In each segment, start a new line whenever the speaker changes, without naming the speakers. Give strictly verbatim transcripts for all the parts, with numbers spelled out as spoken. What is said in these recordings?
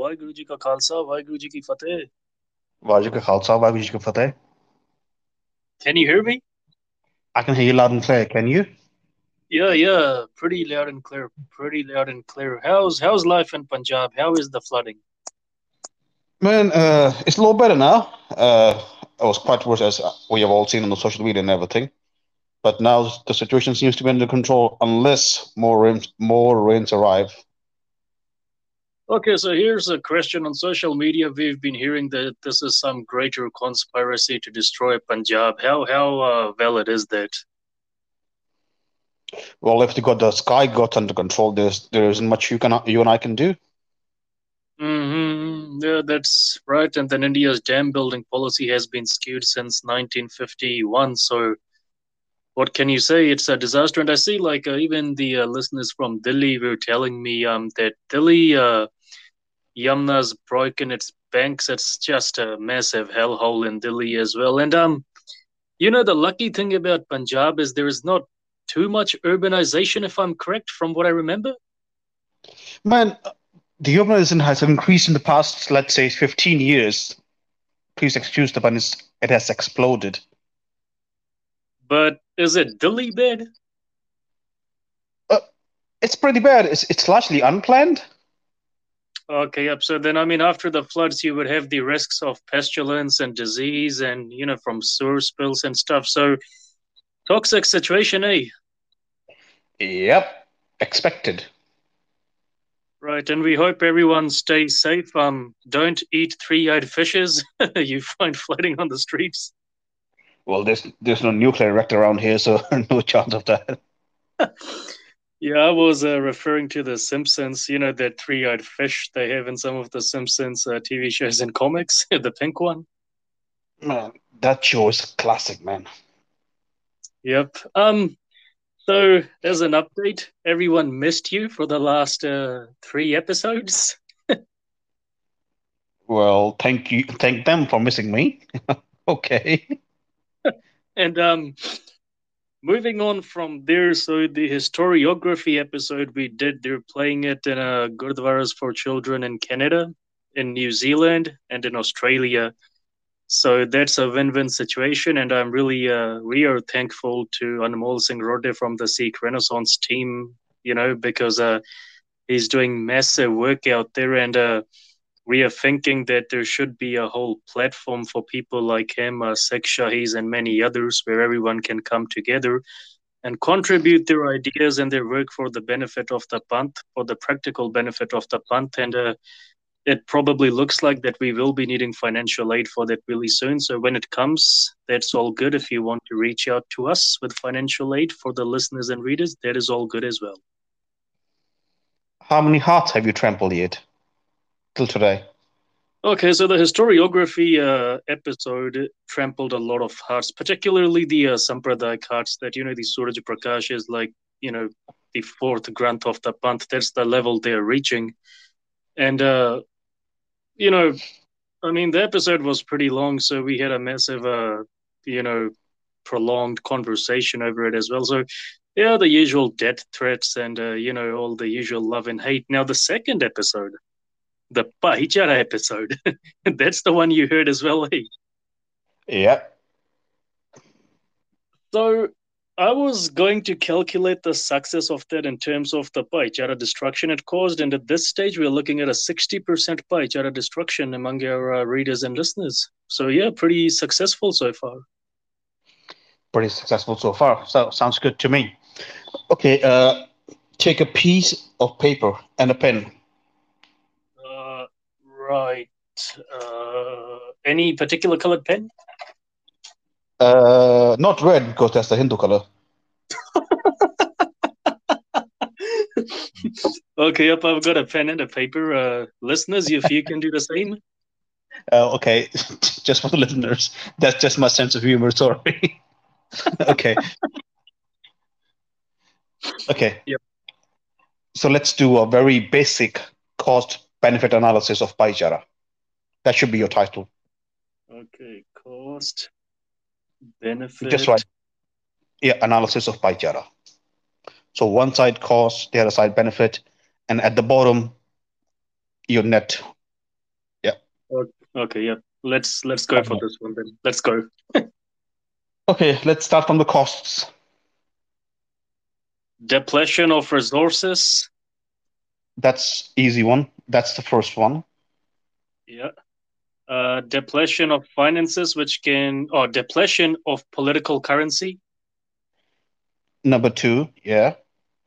ਵਾਹਿਗੁਰੂ ਜੀ ਕਾ ਖਾਲਸਾ ਵਾਹਿਗੁਰੂ ਜੀ ਕੀ ਫਤਿਹ.
Wajika Khalsa, Wajika Fateh.
Can you hear me?
I can hear you loud and clear. Can you?
Yeah, yeah, pretty loud and clear. Pretty loud and clear. How's how's life in Punjab? How is the flooding?
Man, uh, it's a little better now. Uh, it was quite worse as we have all seen on the social media and everything. But now the situation seems to be under control unless more rains, more rains arrive.
Okay, so here's a question on social media. We've been hearing that this is some greater conspiracy to destroy Punjab. How how uh, valid is that?
Well, if the got the sky got under control, there's there isn't much you can you and I can do.
Mm-hmm. Yeah, that's right. And then India's dam building policy has been skewed since nineteen fifty-one. So what can you say? It's a disaster. And I see, like, uh, even the uh, listeners from Delhi were telling me um that Delhi uh, Yamna's broken its banks. It's just a massive hellhole in Delhi as well. And um, you know, the lucky thing about Punjab is there is not too much urbanization, if I'm correct, from what I remember.
Man, the urbanism has increased in the past, let's say, fifteen years. Please excuse the pun, it's- it has exploded.
But is it Delhi bad?
Uh, it's pretty bad. It's it's largely unplanned.
Okay, yep. So then, I mean, after the floods, you would have the risks of pestilence and disease, and you know, from sewer spills and stuff. So toxic situation, eh?
Yep, expected.
Right, and we hope everyone stays safe. Um, don't eat three-eyed fishes you find floating on the streets.
Well, there's there's no nuclear reactor around here, so no chance of that.
Yeah, I was uh, referring to the Simpsons. You know that three-eyed fish they have in some of the Simpsons uh, T V shows and comics, the pink one.
Man, that show is a classic, man.
Yep. Um. So, as an update, everyone missed you for the last uh, three episodes.
Well, thank you, thank them for missing me. Okay.
And um, moving on from there, so the historiography episode we did, they're playing it in uh, Gurdwaras for Children in Canada, in New Zealand, and in Australia. So that's a win-win situation, and I'm really, uh, we are thankful to Anmol Singh Rode from the Sikh Renaissance team, you know, because uh, he's doing massive work out there, and uh, we are thinking that there should be a whole platform for people like him, uh, Sikh Shahis, and many others, where everyone can come together and contribute their ideas and their work for the benefit of the Panth, for the practical benefit of the Panth, and uh, it probably looks like that we will be needing financial aid for that really soon. So when it comes, that's all good. If you want to reach out to us with financial aid for the listeners and readers, that is all good as well.
How many hearts have you trampled yet till today?
Okay, so the historiography uh, episode trampled a lot of hearts, particularly the uh, Sampradak hearts that, you know, the Suraj Prakash is like, you know, the fourth Granth of the Panth. That's the level they're reaching. And, uh, you know, I mean, the episode was pretty long, so we had a massive, uh, you know, prolonged conversation over it as well. So, yeah, the usual death threats and, uh, you know, all the usual love and hate. Now, the second episode, the Pahichara episode, that's the one you heard as well, eh?
Yeah.
So, I was going to calculate the success of that in terms of the Pahichara destruction it caused, and at this stage, we're looking at a sixty percent Pahichara destruction among our uh, readers and listeners. So, yeah, pretty successful so far.
Pretty successful so far. So sounds good to me. Okay, uh, take a piece of paper and a pen.
Uh, right. Uh, any particular colored pen?
Uh, not red because that's the Hindu color.
Okay, yep, I've got a pen and a paper. Uh, listeners, if you can do the same.
Uh, okay, just for the listeners, that's just my sense of humor. Sorry. Okay. Okay.
Yep.
So let's do a very basic cost benefit analysis of Paijara. That should be your title.
Okay, cost,
Just
benefit.
right. Yeah, analysis of Paijara. So one side cost, the other side benefit, and at the bottom, your net
Okay, yeah. Let's let's go for this one then. Let's go.
Okay, let's start from the costs.
Depletion of resources.
That's easy one. That's the first one.
Yeah. Uh, depletion of finances, which can, or depletion of political currency.
Number two, yeah.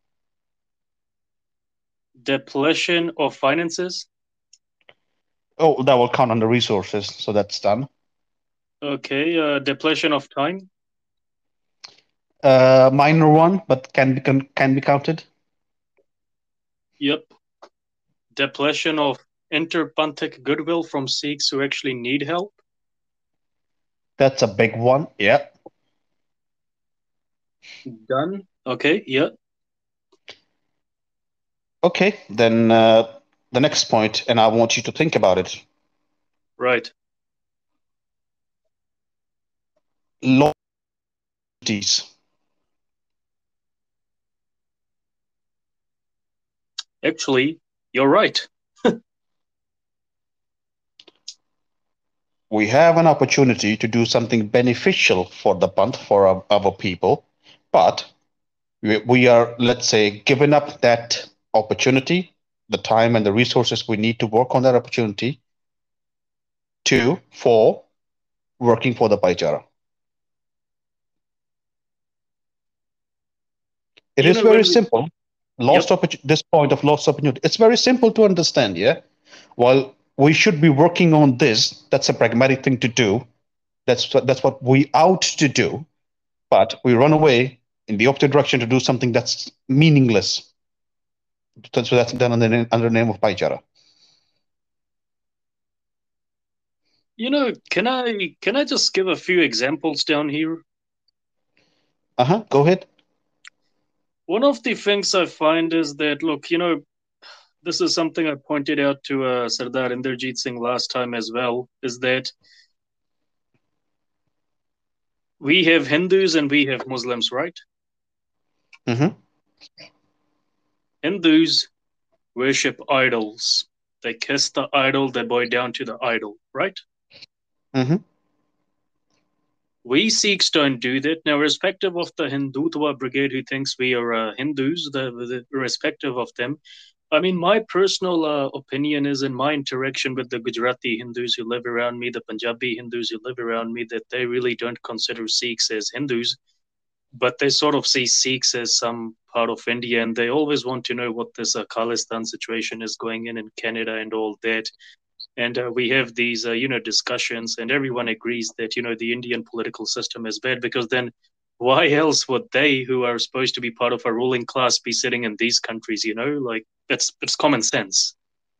Depletion of finances.
Oh, that will count under resources, so that's done.
Okay. Uh, depletion of time.
Uh, minor one, but can be can be counted.
Yep. Depletion of interpantic goodwill from Sikhs who actually need help.
That's a big one. Yeah.
Done. Okay. Yeah.
Okay, then uh, the next point, and I want you to think about it.
Right.
Loyalties.
Actually, you're right.
We have an opportunity to do something beneficial for the Panth, for our, our people, but we, we are, let's say, giving up that opportunity, the time and the resources we need to work on that opportunity to, for working for the Bhaichara. It
You
is
know,
very
when we,
simple. Lost
yep.
opportunity, this point of lost opportunity, it's very simple to understand, yeah? While we should be working on this, that's a pragmatic thing to do. That's what, that's what we out to do. But we run away in the opposite direction to do something that's meaningless. So that's done under, the- under the name of Bhaichara.
You know, can I can I just give a few examples down here?
Uh-huh, go ahead.
One of the things I find is that, look, you know, this is something I pointed out to uh, Sardar Inderjeet Singh last time as well, is that we have Hindus and we have Muslims, right?
Mm-hmm.
Hindus worship idols. They kiss the idol, they bow down to the idol, right?
Mm-hmm.
We Sikhs don't do that. Now, irrespective of the Hindutva brigade who thinks we are uh, Hindus, the, the irrespective of them, I mean, my personal uh, opinion is in my interaction with the Gujarati Hindus who live around me, the Punjabi Hindus who live around me, that they really don't consider Sikhs as Hindus, but they sort of see Sikhs as some part of India, and they always want to know what this uh, Khalistan situation is going in in Canada and all that. And uh, we have these, uh, you know, discussions, and everyone agrees that you know the Indian political system is bad because then why else would they, who are supposed to be part of a ruling class, be sitting in these countries? You know, like that's it's common sense.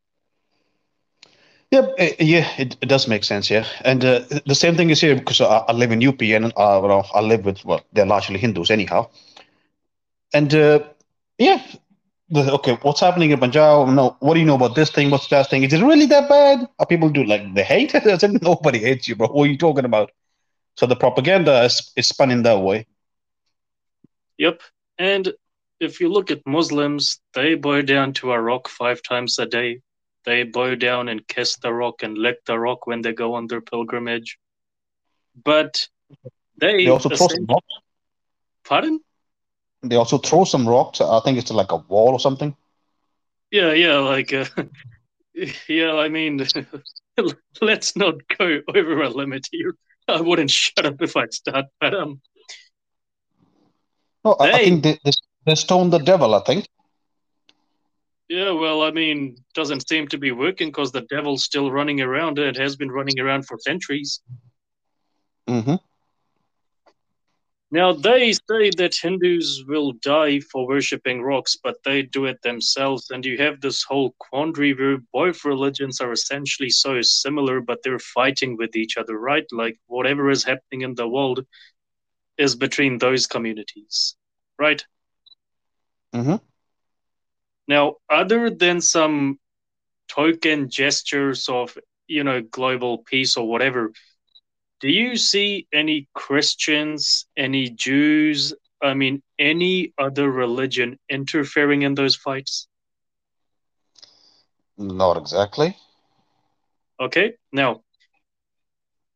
Yeah, uh, yeah, it, it does make sense, yeah. And uh, the same thing is here because I, I live in U P and uh, well, I live with, well, they're largely Hindus anyhow. And uh, yeah, the, okay, what's happening in Punjab? No, what do you know about this thing? What's that thing? Is it really that bad? Are people do like they hate it? I said, nobody hates you, bro. What are you talking about? So the propaganda is, is spun in that way.
Yep. And if you look at Muslims, they bow down to a rock five times a day. They bow down and kiss the rock and lick the rock when they go on their pilgrimage. But
They
they
also throw some
essentially,
rocks.
pardon?
They also throw some rocks. I think it's like a wall or something.
Yeah, yeah, like, uh, yeah, I mean, let's not go over a limit here. I wouldn't shut up if I start, but um,
No, I, I
they,
think they, they they stone the devil. I think.
yeah, well, I mean, doesn't seem to be working because the devil's still running around. It has been running around for centuries.
Mm-hmm.
Now, they say that Hindus will die for worshipping rocks, but they do it themselves. And you have this whole quandary where both religions are essentially so similar, but they're fighting with each other, right? Like whatever is happening in the world is between those communities, right?
Mm-hmm.
Now, other than some token gestures of, you know, global peace or whatever, do you see any Christians, any Jews, I mean, any other religion interfering in those fights?
Not exactly.
Okay, now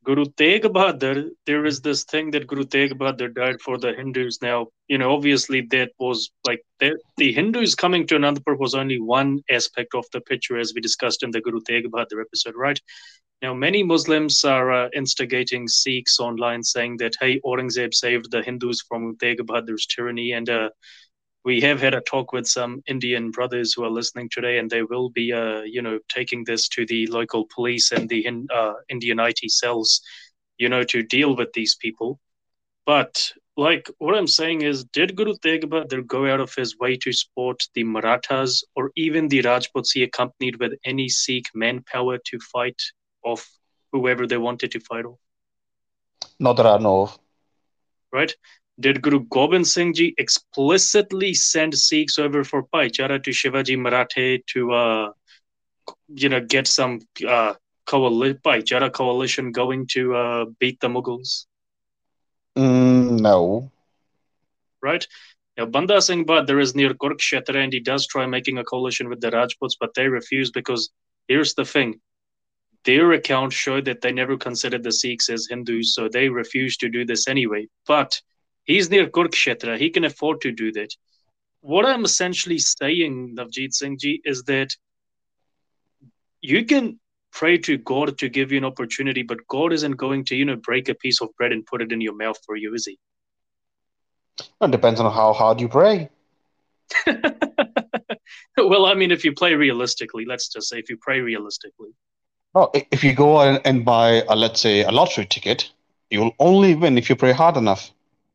Guru Tegh Bahadur, there is this thing that Guru Tegh Bahadur died for the Hindus. Now, you know, obviously that was like the, the Hindus coming to Anandapur was only one aspect of the picture, as we discussed in the Guru Tegh Bahadur episode, right? Now, many Muslims are uh, instigating Sikhs online saying that, hey, Aurangzeb saved the Hindus from Tegh Bahadur's tyranny. And uh, we have had a talk with some Indian brothers who are listening today, and they will be, uh, you know, taking this to the local police and the uh, Indian I T cells, you know, to deal with these people. But like what I'm saying is, did Guru Tegh Bahadur go out of his way to support the Marathas or even the Rajputs he accompanied with any Sikh manpower to fight off whoever they wanted to fight off?
Not that I know of.
Right? Did Guru Gobind Singh Ji explicitly send Sikhs over for Paichara to Shivaji Marathe to, uh, you know, get some uh, coali- Paichara coalition going to uh, beat the Mughals?
Mm, no.
Right? Now, Banda Singh Bahadur is near Kurukshetra and he does try making a coalition with the Rajputs, but they refuse because here's the thing. Their accounts show that they never considered the Sikhs as Hindus, so they refuse to do this anyway. But he's near Kurukshetra. He can afford to do that. What I'm essentially saying, Navjeet Singh Ji, is that you can pray to God to give you an opportunity, but God isn't going to, you know, break a piece of bread and put it in your mouth for you, is he?
It depends on how hard you pray.
Well, I mean, if you play realistically, let's just say if you pray realistically.
Oh, if you go and, and buy, a, let's say, a lottery ticket, you'll only win if you pray hard enough.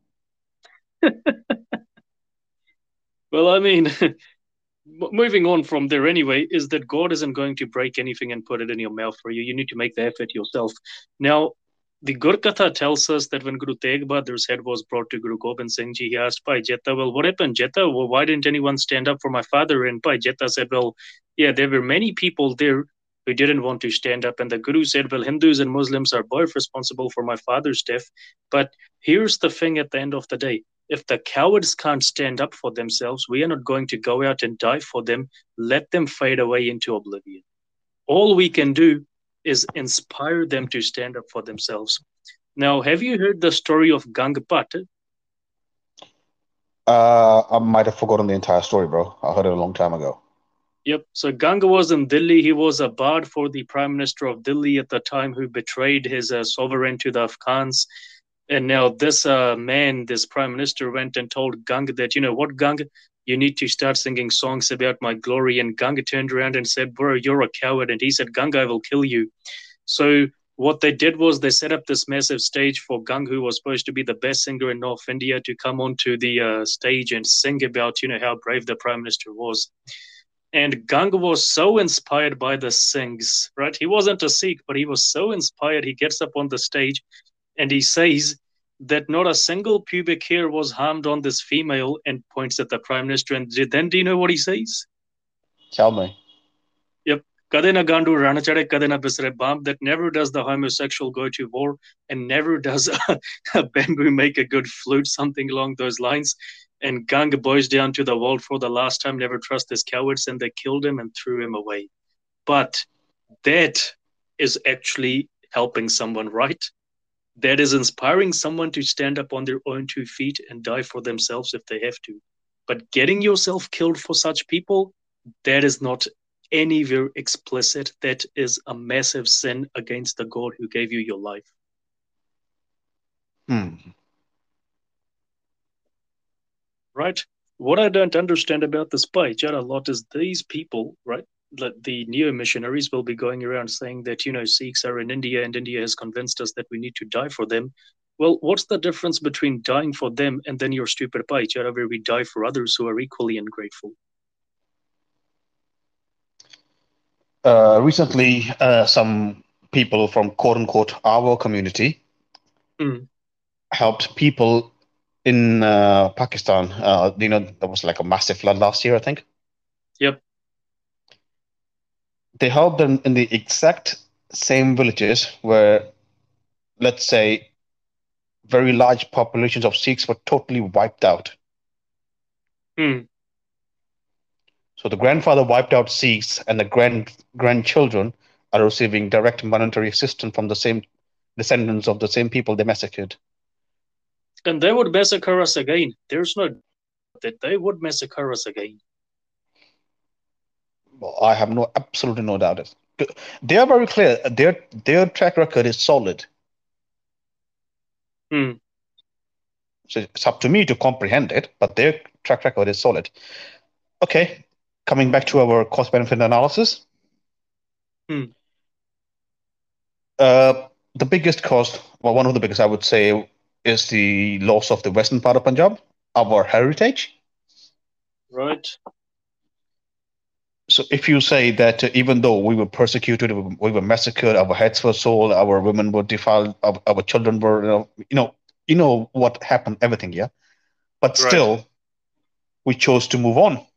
Well, I mean, moving on from there anyway, is that God isn't going to break anything and put it in your mouth for you. You need to make the effort yourself. Now, the Gurkatha tells us that when Guru Tegh Bahadur's head was brought to Guru Gobind Singh Ji, he asked Bhai Jetta, well, what happened, Jetta? Well, why didn't anyone stand up for my father? And Bhai Jetta said, well, yeah, there were many people there who didn't want to stand up. And the Guru said, well, Hindus and Muslims are both responsible for my father's death. But here's the thing at the end of the day. If the cowards can't stand up for themselves, we are not going to go out and die for them. Let them fade away into oblivion. All we can do is inspire them to stand up for themselves. Now, have you heard the story of Gangapat?
Uh, I might have forgotten the entire story, bro. I heard it a long time ago.
Yep. So Ganga was in Delhi. He was a bard for the Prime Minister of Delhi at the time who betrayed his uh, sovereign to the Afghans. And now this uh, man, this Prime Minister, went and told Ganga that, you know what, Ganga, you need to start singing songs about my glory. And Ganga turned around and said, bro, you're a coward. And he said, Ganga, I will kill you. So what they did was they set up this massive stage for Gang, who was supposed to be the best singer in North India, to come onto the uh, stage and sing about, you know, how brave the Prime Minister was. And Gang was so inspired by the sings, right? He wasn't a Sikh, but he was so inspired. He gets up on the stage and he says that not a single pubic hair was harmed on this female, and points at the Prime Minister. And then do you know what he says?
Tell me.
Yep. Kadena Gandu Ranachare Kadena Bisre Bomb, that never does the homosexual go to war, and never does a, a bamboo make a good flute, something along those lines. And Ganga boys down to the wall for the last time, never trust this cowards, and they killed him and threw him away. But that is actually helping someone, right? That is inspiring someone to stand up on their own two feet and die for themselves if they have to. But getting yourself killed for such people, that is not anywhere explicit. That is a massive sin against the God who gave you your life.
Hmm.
Right? What I don't understand about this page a lot is these people, right? The neo missionaries will be going around saying that, you know, Sikhs are in India and India has convinced us that we need to die for them. Well, what's the difference between dying for them and then your stupid Paichara where we die for others who are equally ungrateful?
Uh, recently, uh, some people from quote unquote our community
mm.
helped people in uh, Pakistan. Uh, you know, there was like a massive flood last year, I think.
Yep.
They helped them in the exact same villages where, let's say, very large populations of Sikhs were totally wiped out.
Mm.
So the grandfather wiped out Sikhs, and the grand grandchildren are receiving direct monetary assistance from the same descendants of the same people they massacred.
And they would massacre us again. There's no doubt about that. They would massacre us again.
Well, I have no absolutely no doubt. They are very clear. Their their track record is solid.
Hmm.
So it's up to me to comprehend it, but their track record is solid. Okay, coming back to our cost benefit analysis.
Hmm.
Uh, the biggest cost, well, one of the biggest, I would say, is the loss of the western part of Punjab, our heritage.
Right.
So if you say that uh, even though we were persecuted, we were massacred, our heads were sold, our women were defiled, our, our children were, you know, you know, you know what happened, everything, yeah. But
Right.
still, we chose to move on.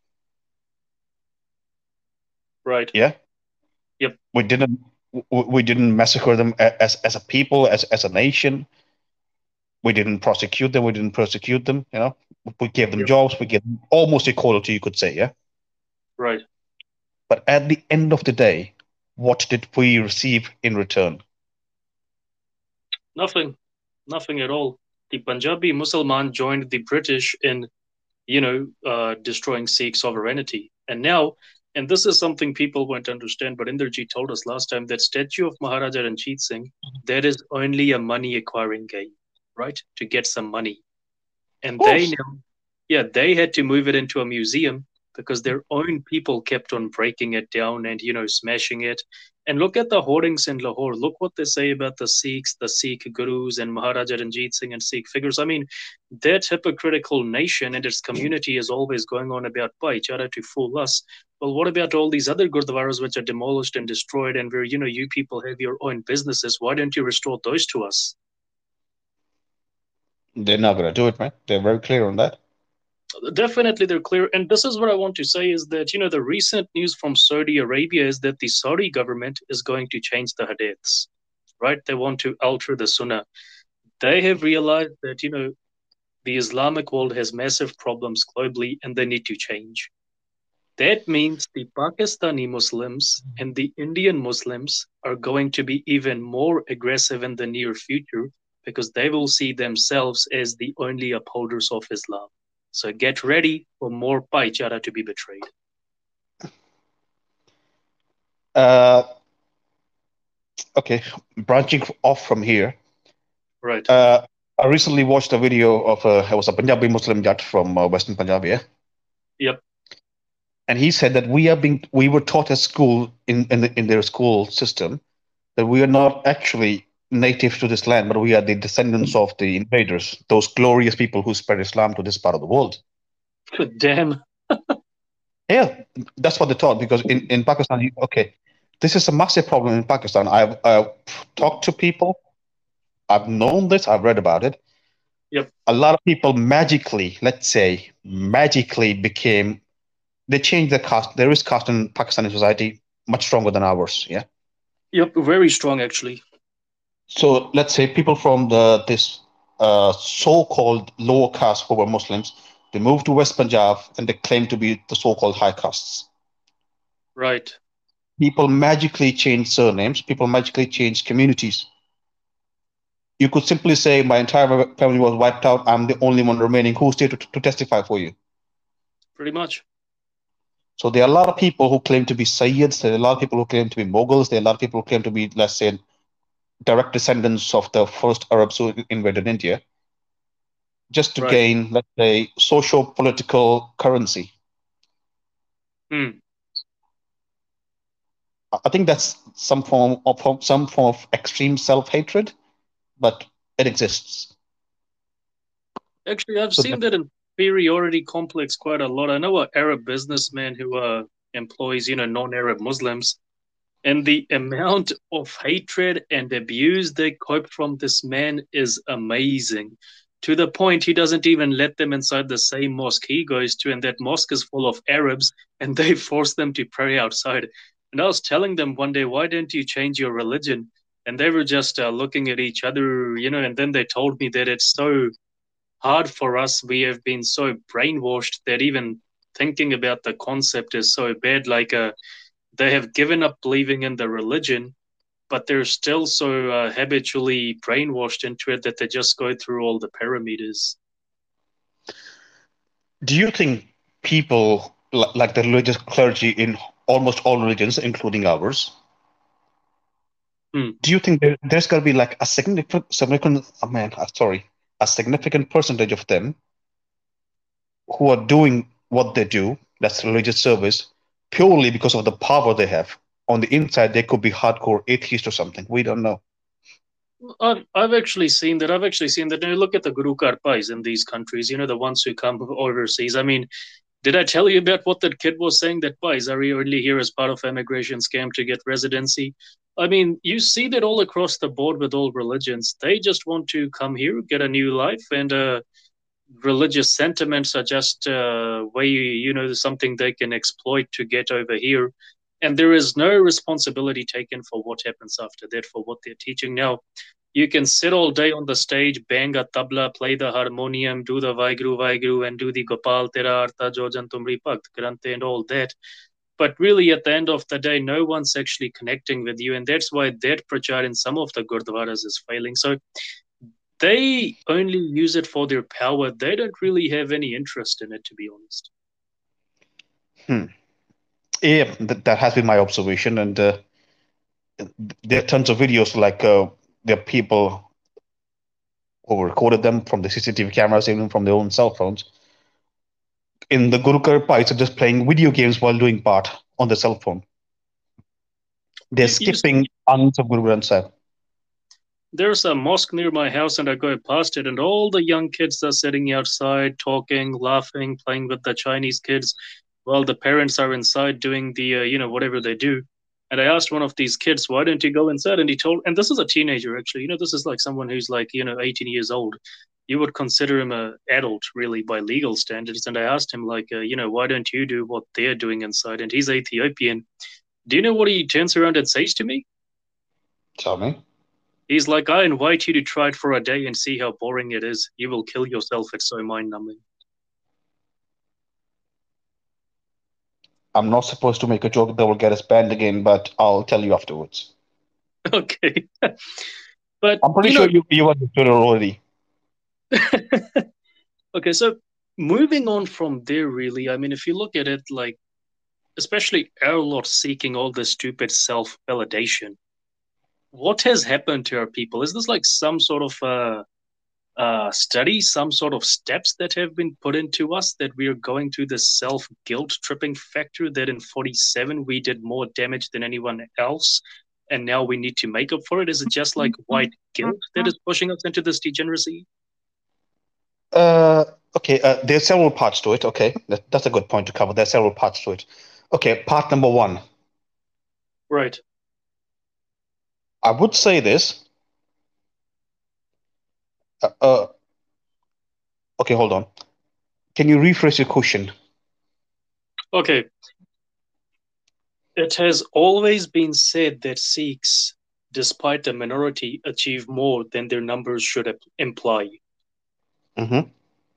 Right.
Yeah.
Yep.
We didn't. We didn't massacre them as as a people, as as a nation. We didn't prosecute them. We didn't persecute them. You know, we gave them
Yep.
jobs. We gave them almost equality, you could say. Yeah.
Right.
But at the end of the day, what did we receive in return?
Nothing. Nothing at all. The Punjabi Mussalman joined the British in, you know, uh, destroying Sikh sovereignty. And now, and this is something people won't understand, but Inderjit told us last time that statue of Maharaja Ranjit Singh, that is only a money acquiring game, right? To get some money.
Of
And they
course.
now, yeah, they had to move it into a museum because their own people kept on breaking it down and, you know, smashing it. And look at the hoardings in Lahore. Look what they say about the Sikhs, the Sikh gurus, and Maharaja Ranjit Singh and Sikh figures. I mean, that hypocritical nation and its community is always going on about Bhaichara to fool us. Well, what about all these other gurdwaras which are demolished and destroyed and where, you know, you people have your own businesses? Why don't you restore those to us?
They're not going to do it, man. They're very clear on that.
Definitely they're clear, and this is what I want to say is that, you know, the recent news from Saudi Arabia is that the Saudi government is going to change the hadiths, right? They want to alter the sunnah. They have realized that, you know, the Islamic world has massive problems globally and they need to change. That means the Pakistani Muslims and the Indian Muslims are going to be even more aggressive in the near future because they will see themselves as the only upholders of Islam. So get ready for more Bhaichara to be betrayed.
Uh, okay, branching off from here.
Right.
Uh, I recently watched a video of a, it was a Punjabi Muslim Jat from uh, Western Punjab, yeah?
Yep.
And he said that we are being, we were taught at school in in, the, in their school system that we are not actually native to this land, but we are the descendants of the invaders, those glorious people who spread Islam to this part of the world.
Damn.
Yeah, that's what they taught because in, in Pakistan, okay, this is a massive problem in Pakistan. I've, I've talked to people, I've known this, I've read about it.
Yep.
A lot of people magically, let's say, magically became, they changed their caste. There is caste in Pakistani society much stronger than ours. Yeah.
Yep. Very strong, actually.
So let's say people from the this uh, so-called lower caste who were Muslims, they moved to West Punjab and they claim to be the so-called high castes.
Right.
People magically change surnames. People magically change communities. You could simply say, my entire family was wiped out. I'm the only one remaining. Who's there to, to testify for you?
Pretty much.
So there are a lot of people who claim to be Sayyids. There are a lot of people who claim to be Mughals. There are a lot of people who claim to be, let's say, direct descendants of the first Arabs who invaded India, just to
Right.
gain, let's say, social political currency.
Hmm.
I think that's some form of some form of extreme self-hatred, but it exists.
Actually, I've
So
seen
that,
that inferiority complex quite a lot. I know an Arab businessman who uh, employs, you know, non-Arab Muslims, and the amount of hatred and abuse they cope from this man is amazing. To the point he doesn't even let them inside the same mosque he goes to, and that mosque is full of Arabs, and they force them to pray outside. And I was telling them one day, why don't you change your religion? And they were just uh, looking at each other, you know, and then they told me that it's so hard for us. We have been so brainwashed that even thinking about the concept is so bad. Like, uh, they have given up believing in the religion but they're still so uh, habitually brainwashed into it that they just go through all the parameters.
Do you think people like the religious clergy in almost all religions, including ours,
Hmm.
do you think there, there's going to be like a significant, significant, oh man, uh, sorry, a significant percentage of them who are doing what they do, that's religious service, purely because of the power they have? On the inside, they could be hardcore atheist or something. We don't know.
I've, I've actually seen that. I've actually seen that. Now look at the Guru Karpais in these countries, you know, the ones who come overseas. I mean, did I tell you about what that kid was saying? That Pais are only here as part of immigration scam to get residency. I mean, you see that all across the board with all religions. They just want to come here, get a new life, and uh, religious sentiments are just uh, way you know something they can exploit to get over here, and there is no responsibility taken for what happens after that for what they're teaching. Now you can sit all day on the stage, bang a tabla, play the harmonium, do the Vaigru Vaigru, and do the Gopal Tera Artha Jojan Tumri Bhakt Grante and all that. But really, at the end of the day, no one's actually connecting with you, and that's why that prachar in some of the gurdwaras is failing. So they only use it for their power. They don't really have any interest in it, to be honest.
Hmm. Yeah, that, that has been my observation, and uh, there are tons of videos like uh, there are people who recorded them from the C C T V cameras, even from their own cell phones. In the Guru Kirpais are just playing video games while doing part on the cell phone. They're
You, you
skipping tons of Guru Granth Sahib.
There's a mosque near my house, and I go past it, and all the young kids are sitting outside, talking, laughing, playing with the Chinese kids, while the parents are inside doing the, uh, you know, whatever they do. And I asked one of these kids, "Why don't you go inside?" And he told, and this is a teenager actually. You know, this is like someone who's like, you know, eighteen years old. You would consider him a adult, really, by legal standards. And I asked him, like, uh, you know, why don't you do what they're doing inside? And he's Ethiopian. Do you know what he turns around and says to me?
Tell me.
He's like, I invite you to try it for a day and see how boring it is. You will kill yourself. It's so mind numbing.
I'm not supposed to make a joke that will get us banned again, but I'll tell you afterwards.
Okay. But,
I'm pretty
you
sure
know,
you, you understood it already.
okay, so moving on from there, really, I mean, if you look at it, like, especially our lot seeking all this stupid self validation, what has happened to our people? Is this like some sort of uh, uh, study, some sort of steps that have been put into us that we are going through this self guilt tripping factor that in forty-seven we did more damage than anyone else, and now we need to make up for it? Is it just like white guilt that is pushing us into this degeneracy?
Uh, okay, uh, there's several parts to it. Okay, that, that's a good point to cover. There's several parts to it. Okay, part number one.
Right.
I would say this. Uh, uh, okay, hold on. Can you rephrase your question?
Okay. It has always been said that Sikhs, despite the minority, achieve more than their numbers should imply.
Mm-hmm.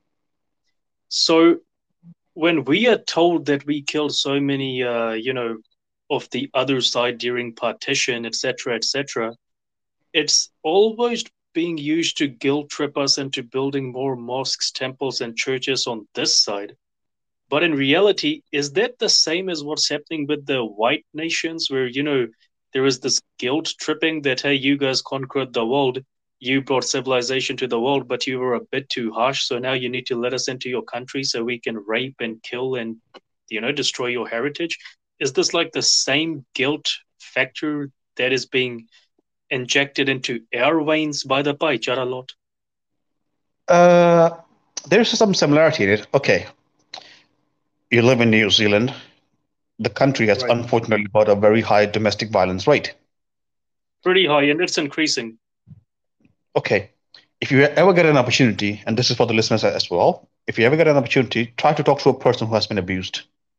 So when we are told that we killed so many, uh, you know, of the other side during partition, et cetera, et cetera, it's always being used to guilt trip us into building more mosques, temples, and churches on this side. But in reality, is that the same as what's happening with the white nations, where, you know, there is this guilt tripping that, hey, you guys conquered the world, you brought civilization to the world, but you were a bit too harsh, so now you need to let us into your country so we can rape and kill and, you know, destroy your heritage? Is this like the same guilt factor that is being injected into our veins by the Bhaichara lot?
Uh, there's some similarity in it. Okay, you live in New Zealand. The country has
Right.
unfortunately got a very high domestic violence rate.
Pretty high, and it's increasing.
Okay, if you ever get an opportunity, and this is for the listeners as well, if you ever get an opportunity, try to talk to a person who has been abused.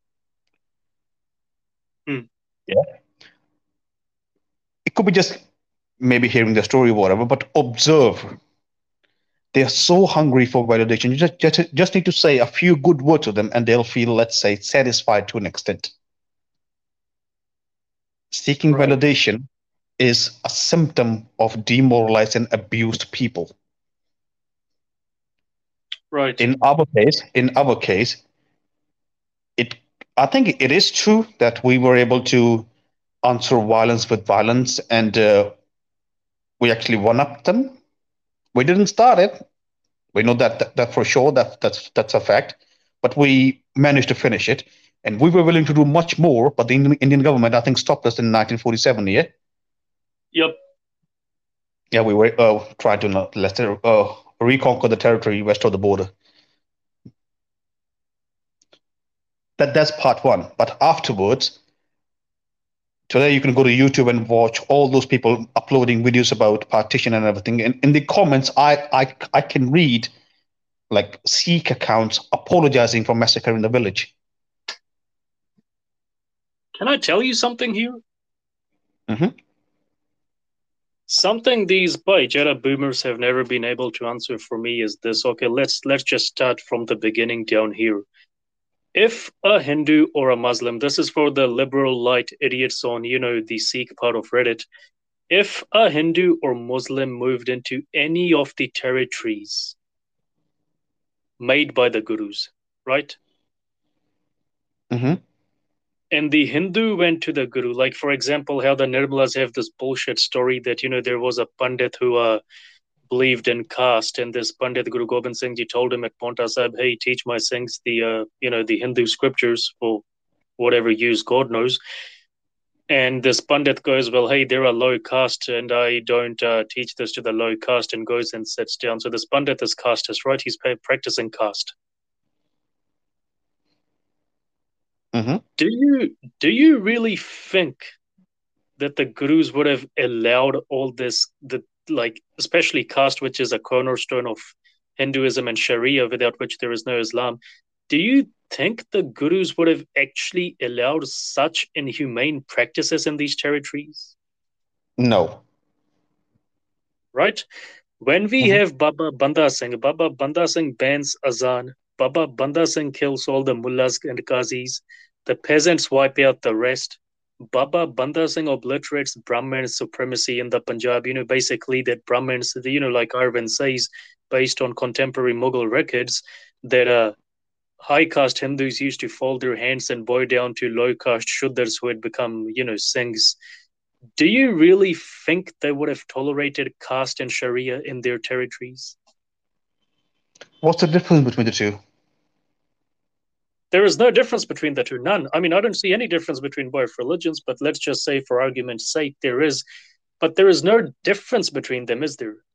Hmm.
Yeah. It could be just maybe hearing the story or whatever, but observe. They are so hungry for validation. You just, just, just need to say a few good words to them and they'll feel, let's say, satisfied to an extent. Seeking
Right.
validation is a symptom of demoralized and abused people.
Right.
In our case, in our case, it I think it is true that we were able to answer violence with violence, and uh, we actually won up them. We didn't start it. We know that, that that for sure. That that's that's a fact. But we managed to finish it, and we were willing to do much more. But the Indian government, I think, stopped us in nineteen forty-seven. Yeah.
Yep.
Yeah, we were uh, trying to not let uh, reconquer the territory west of the border. That that's part one. But afterwards, today you can go to YouTube and watch all those people uploading videos about partition and everything. And in the comments, I I I can read like Sikh accounts apologizing for massacring the village.
Can I tell you something here?
Mm-hmm.
Something these Bajara boomers have never been able to answer for me is this. Okay, let's let's just start from the beginning down here. If a Hindu or a Muslim, this is for the liberal light idiots on, you know, the Sikh part of Reddit. If a Hindu or Muslim moved into any of the territories made by the gurus, right?
Mm-hmm.
And the Hindu went to the guru, like for example, how the Nirmalas have this bullshit story that, you know, there was a Pandit who uh, believed in caste, and this Pandit Guru Gobind Singh Ji told him at Paonta Sahib, hey, teach my Singhs the, uh, you know, the Hindu scriptures for whatever use, God knows. And this Pandit goes, well, hey, they're a low caste, and I don't uh, teach this to the low caste, and goes and sits down. So this Pandit is casteist, right? He's practicing caste.
Mm-hmm.
Do you do you really think that the gurus would have allowed all this, the like, especially caste, which is a cornerstone of Hinduism and Sharia, without which there is no Islam? Do you think the gurus would have actually allowed such inhumane practices in these territories?
No.
Right? When we
Mm-hmm.
have Baba Banda Singh, Baba Banda Singh bans Azan, Baba Banda Singh kills all the mullahs and qazis, the peasants wipe out the rest. Baba Banda Singh obliterates Brahmin supremacy in the Punjab. You know, basically that Brahmins, you know, like Arvind says, based on contemporary Mughal records, that uh, high caste Hindus used to fold their hands and bow down to low caste Shudras who had become, you know, Singhs. Do you really think they would have tolerated caste and Sharia in their territories?
What's the difference between the two?
There is no difference between the two. None. I mean, I don't see any difference between both religions, but let's just say, for argument's sake, there is. But there is no difference between them, is there?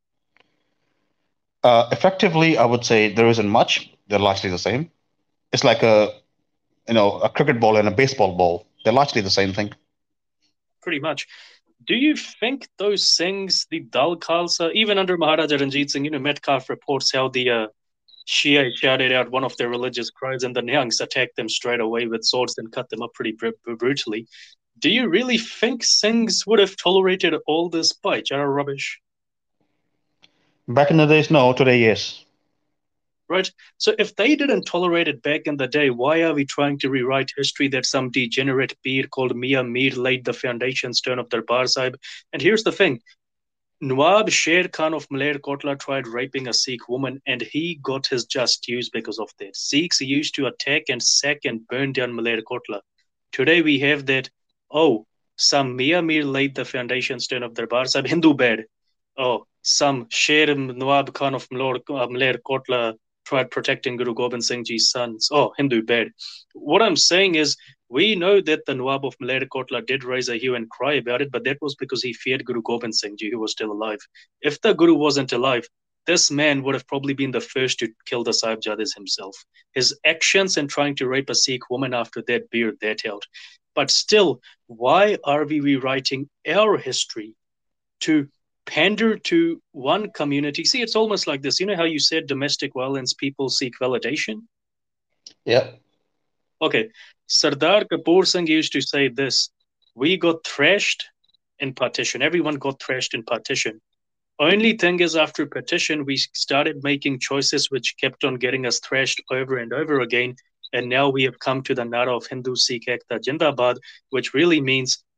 Uh, effectively, I would say there isn't much. They're largely the same. It's like a you know a cricket ball and a baseball ball. They're largely the same thing.
Pretty much. Do you think those Singhs, the Dal Khalsa, even under Maharaja Ranjit Singh, you know, Metcalf reports how the uh, Shia shouted out one of their religious cries, and the Nihangs attacked them straight away with swords and cut them up pretty br- brutally. Do you really think Singhs would have tolerated all this Bhaichara rubbish?
Back in the days, no. Today, yes.
Right? So if they didn't tolerate it back in the day, why are we trying to rewrite history that some degenerate peer called Mia Mir laid the foundation stone of Darbar Sahib? And here's the thing. Nawab Sher Khan of Malerkotla tried raping a Sikh woman, and he got his just dues because of that. Sikhs used to attack and sack and burn down Malerkotla. Today we have that, oh, some Mia Mir laid the foundation stone of Darbar Sahib, Hindu bad. Oh, some Sher Nawab Khan of Malerkotla tried protecting Guru Gobind Singh Ji's sons. Oh, Hindu bad. What I'm saying is, we know that the Nawab of Malerkotla did raise a hue and cry about it, but that was because he feared Guru Gobind Singh Ji, who was still alive. If the Guru wasn't alive, this man would have probably been the first to kill the Sahibjadas himself. His actions in trying to rape a Sikh woman after that bear that out. But still, why are we rewriting our history to pander to one community? See, it's almost like this. You know how you said domestic violence people seek validation?
Yeah.
Okay, Sardar Kapoor Singh used to say this: we got thrashed in partition. Everyone got thrashed in partition. Only thing is, after partition, we started making choices which kept on getting us thrashed over and over again. And now we have come to the Nara of Hindu Sikh Ekta Jindabad, which really means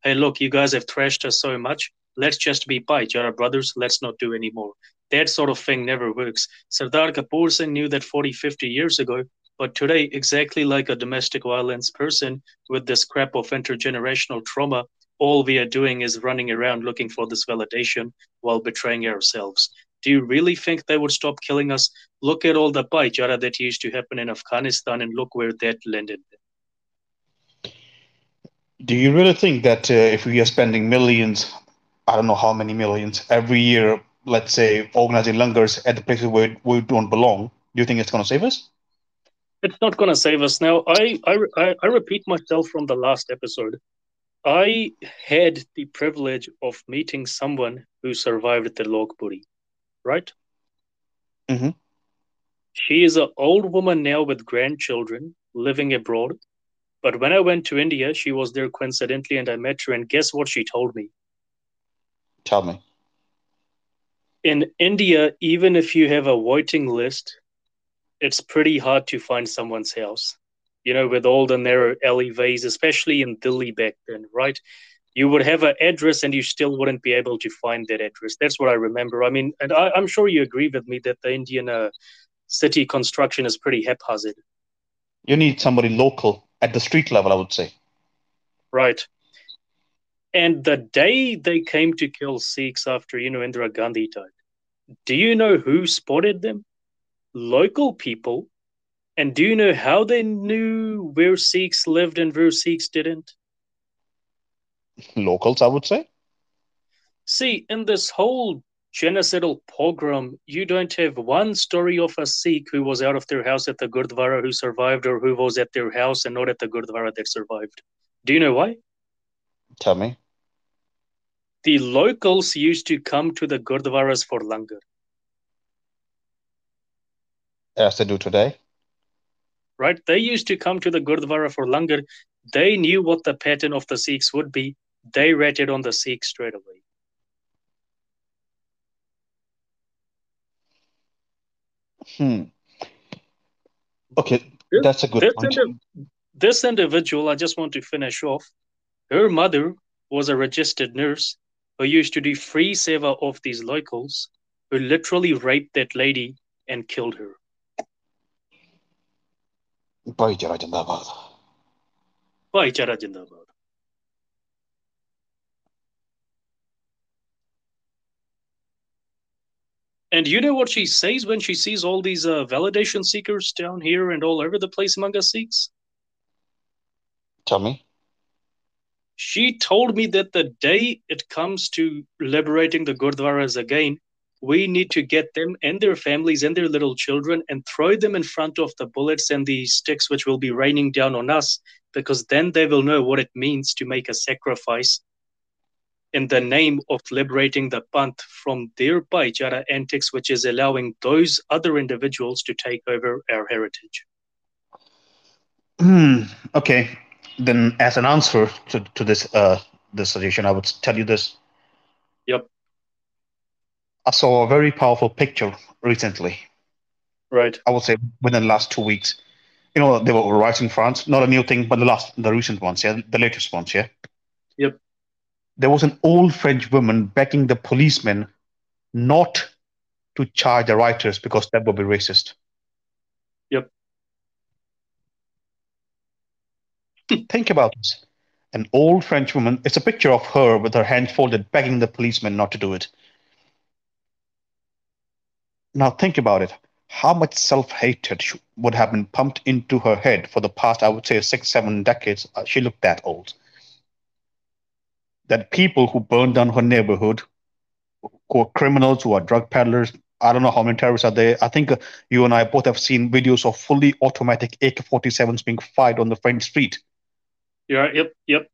hey, look, you guys have trashed us so much. Let's just be Bhaichara brothers. Let's not do anymore. That sort of thing never works. Sardar Kapoor Singh knew that forty, fifty years ago, but today, exactly like a domestic violence person with this crap of intergenerational trauma, all we are doing is running around looking for this validation while betraying ourselves. Do you really think they would stop killing us? Look at all the Bhaichara that used to happen in Afghanistan and look where that landed.
Do you really think that uh, if we are spending millions, I don't know how many millions every year, let's say organizing langars at the places where we don't belong, do you think it's going to save us?
It's not going to save us now. I, I, I repeat myself from the last episode. I had the privilege of meeting someone who survived the Logburi, right?
Mm-hmm.
She is an old woman now with grandchildren living abroad. But when I went to India, she was there coincidentally and I met her. And guess what she told me?
Tell me.
In India, even if you have a waiting list, it's pretty hard to find someone's house. You know, with all the narrow alleyways, especially in Delhi back then, right? You would have an address and you still wouldn't be able to find that address. That's what I remember. I mean, and I, I'm sure you agree with me that the Indian uh, city construction is pretty haphazard.
You need somebody local at the street level, I would say.
Right. And the day they came to kill Sikhs after, you know, Indira Gandhi died, do you know who spotted them? Local people. And do you know how they knew where Sikhs lived and where Sikhs didn't?
Locals, I would say.
See, in this whole genocidal pogrom, you don't have one story of a Sikh who was out of their house at the Gurdwara who survived or who was at their house and not at the Gurdwara that survived. Do you know why?
Tell me.
The locals used to come to the Gurdwaras for langar.
As they do today.
Right? They used to come to the Gurdwara for langar. They knew what the pattern of the Sikhs would be. They ratted on the Sikhs straight away.
Hmm. Okay,
This,
that's a good
this,
point.
indi- this individual, I just want to finish off. Her mother was a registered nurse who used to do free seva of these locals, who literally raped that lady and killed her.
Bhaichara Jindabad.
Bhaichara Jindabad. And you know what she says when she sees all these uh, validation seekers down here and all over the place among us Sikhs?
Tell me.
She told me that the day it comes to liberating the Gurdwaras again, we need to get them and their families and their little children and throw them in front of the bullets and the sticks which will be raining down on us, because then they will know what it means to make a sacrifice in the name of liberating the Panth from their Bhaichara antics, which is allowing those other individuals to take over our heritage.
Hmm. Okay. Then, as an answer to, to this uh this suggestion, I would tell you this.
Yep.
I saw a very powerful picture recently.
Right.
I would say within the last two weeks. You know, there were riots in France. Not a new thing, but the last, the recent ones. Yeah, the latest ones. Yeah.
Yep.
There was an old French woman begging the policemen not to charge the rioters because that would be racist.
Yep.
Think about this. An old French woman. It's a picture of her with her hands folded, begging the policemen not to do it. Now think about it. How much self-hatred would have been pumped into her head for the past, I would say, six, seven decades? Uh, She looked that old. That people who burned down her neighborhood, who are criminals, who are drug peddlers, I don't know how many terrorists are there. I think uh, you and I both have seen videos of fully automatic A K forty-sevens being fired on the French street.
Yeah. Yep. Yep.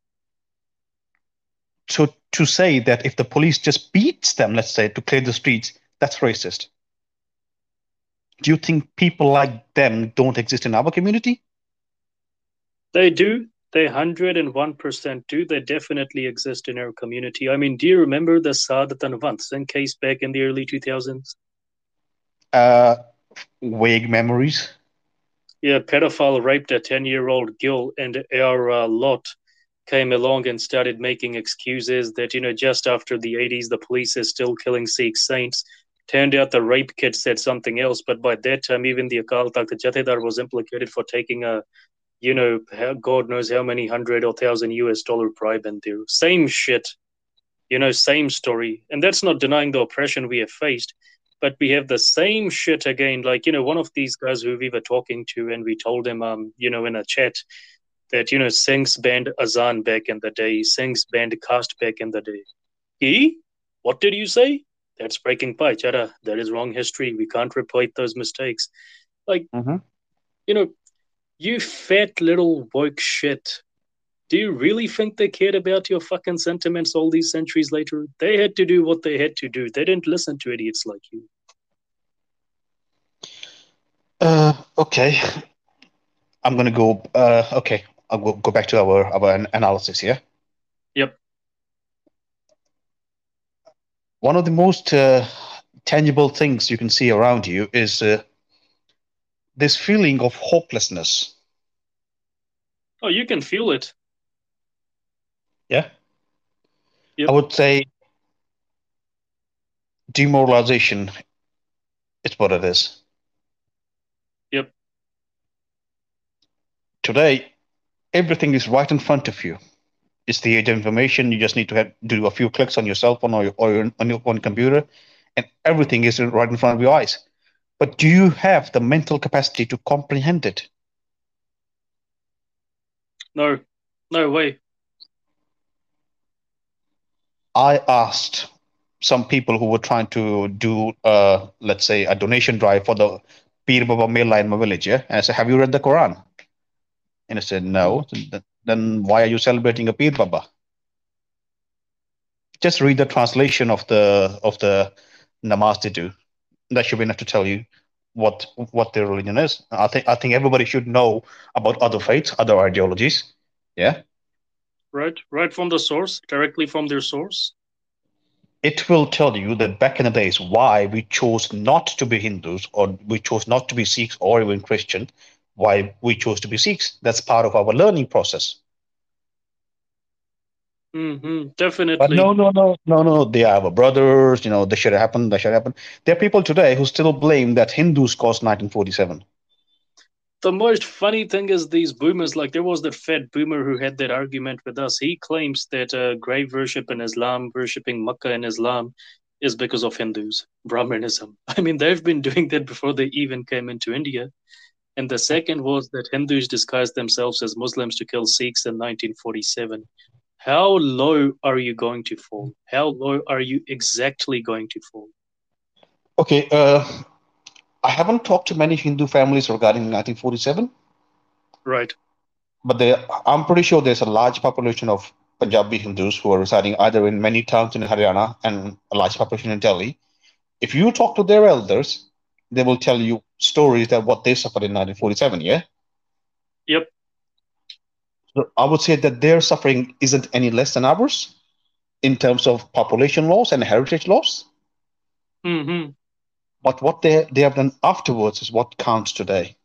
So to say that if the police just beats them, let's say, to clear the streets, that's racist. Do you think people like them don't exist in our community?
They do. They one hundred one percent do. They definitely exist in our community. I mean, do you remember the Saadat Anwant Singh case back in the early two thousands?
Uh, vague memories.
Yeah, pedophile raped a ten year old girl, and our uh, lot came along and started making excuses that, you know, just after the eighties, the police is still killing Sikh saints. Turned out the rape kit said something else, but by that time, even the Akal Takht Jathedar was implicated for taking a, you know, God knows how many hundred or thousand U S dollar bribe in there. Same shit, you know, same story. And that's not denying the oppression we have faced, but we have the same shit again. Like, you know, one of these guys who we were talking to, and we told him, um, you know, in a chat, that, you know, Singh's banned Azan back in the day, Singh's banned caste back in the day. He? What did you say? That's breaking Chara. That is wrong history. We can't repeat those mistakes. Like,
Mm-hmm.
you know, you fat little woke shit. Do you really think they cared about your fucking sentiments all these centuries later? They had to do what they had to do. They didn't listen to idiots like you.
Uh, okay, I'm gonna go. Uh, okay, I'll go, go back to our our an- analysis here.
Yep.
One of the most uh, tangible things you can see around you is uh, this feeling of hopelessness.
Oh, you can feel it.
Yeah, I
Yep.
would say demoralization is what it is.
Yep.
Today, everything is right in front of you. It's the age of information. You just need to have, do a few clicks on your cell phone or, your, or your, on your own computer, and everything is right in front of your eyes. But do you have the mental capacity to comprehend it?
No. No way.
I asked some people who were trying to do, uh, let's say, a donation drive for the Pir Baba Mela in my village. Yeah, and I said, "Have you read the Quran?" And I said,
Mm.
"No." Then why are you celebrating a Pir Baba? Just read the translation of the of the namaz they do. That should be enough to tell you what what their religion is. I think I think everybody should know about other faiths, other ideologies. Yeah,
Right? Right from the source, directly from their source.
it will tell you that back in the days why we chose not to be Hindus or we chose not to be Sikhs or even Christian, why we chose to be Sikhs. That's part of our learning process.
Mm-hmm.
But no,
Definitely.
no, no, no, no. They are our brothers. You know, they should have happened. That should happen. There are people today who still blame that Hindus caused nineteen forty-seven.
The most funny thing is these boomers. Like, there was that fat boomer who had that argument with us. He claims that uh, grave worship in Islam, worshipping Makkah in Islam, is because of Hindus, Brahmanism. I mean, they've been doing that before they even came into India. And the second was that Hindus disguised themselves as Muslims to kill Sikhs in nineteen forty-seven. How low are you going to fall? How low are you exactly going to fall?
Okay, uh, I haven't talked to many Hindu families regarding nineteen forty-seven,
Right.
but there, I'm pretty sure there's a large population of Punjabi Hindus who are residing either in many towns in Haryana and a large population in Delhi. If you talk to their elders, they will tell you stories that what they suffered in nineteen forty-seven. Yeah,
Yep.
so I would say that their suffering isn't any less than ours in terms of population loss and heritage loss.
Mm-hmm.
But what they they have done afterwards is what counts today.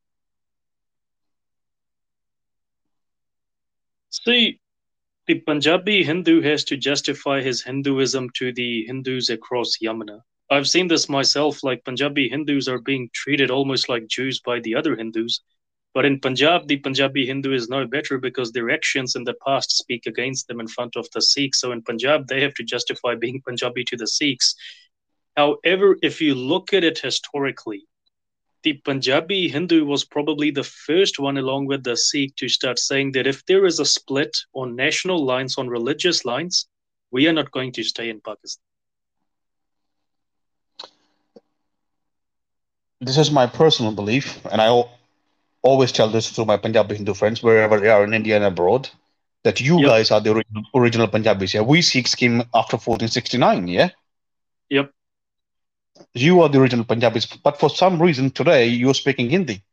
See, the Punjabi Hindu has to justify his Hinduism to the Hindus across Yamuna. I've seen this myself, like Punjabi Hindus are being treated almost like Jews by the other Hindus. But in Punjab, the Punjabi Hindu is no better because their actions in the past speak against them in front of the Sikhs. So in Punjab, they have to justify being Punjabi to the Sikhs. However, if you look at it historically, the Punjabi Hindu was probably the first one, along with the Sikh, to start saying that if there is a split on national lines, on religious lines, we are not going to stay in Pakistan.
This is my personal belief, and I al- always tell this to my Punjabi Hindu friends wherever they are in India and abroad, that you
Yep,
guys are the original, original Punjabis. Yeah, we Sikhs came after fourteen sixty-nine. Yeah,
yep.
you are the original Punjabis, but for some reason today you're speaking Hindi.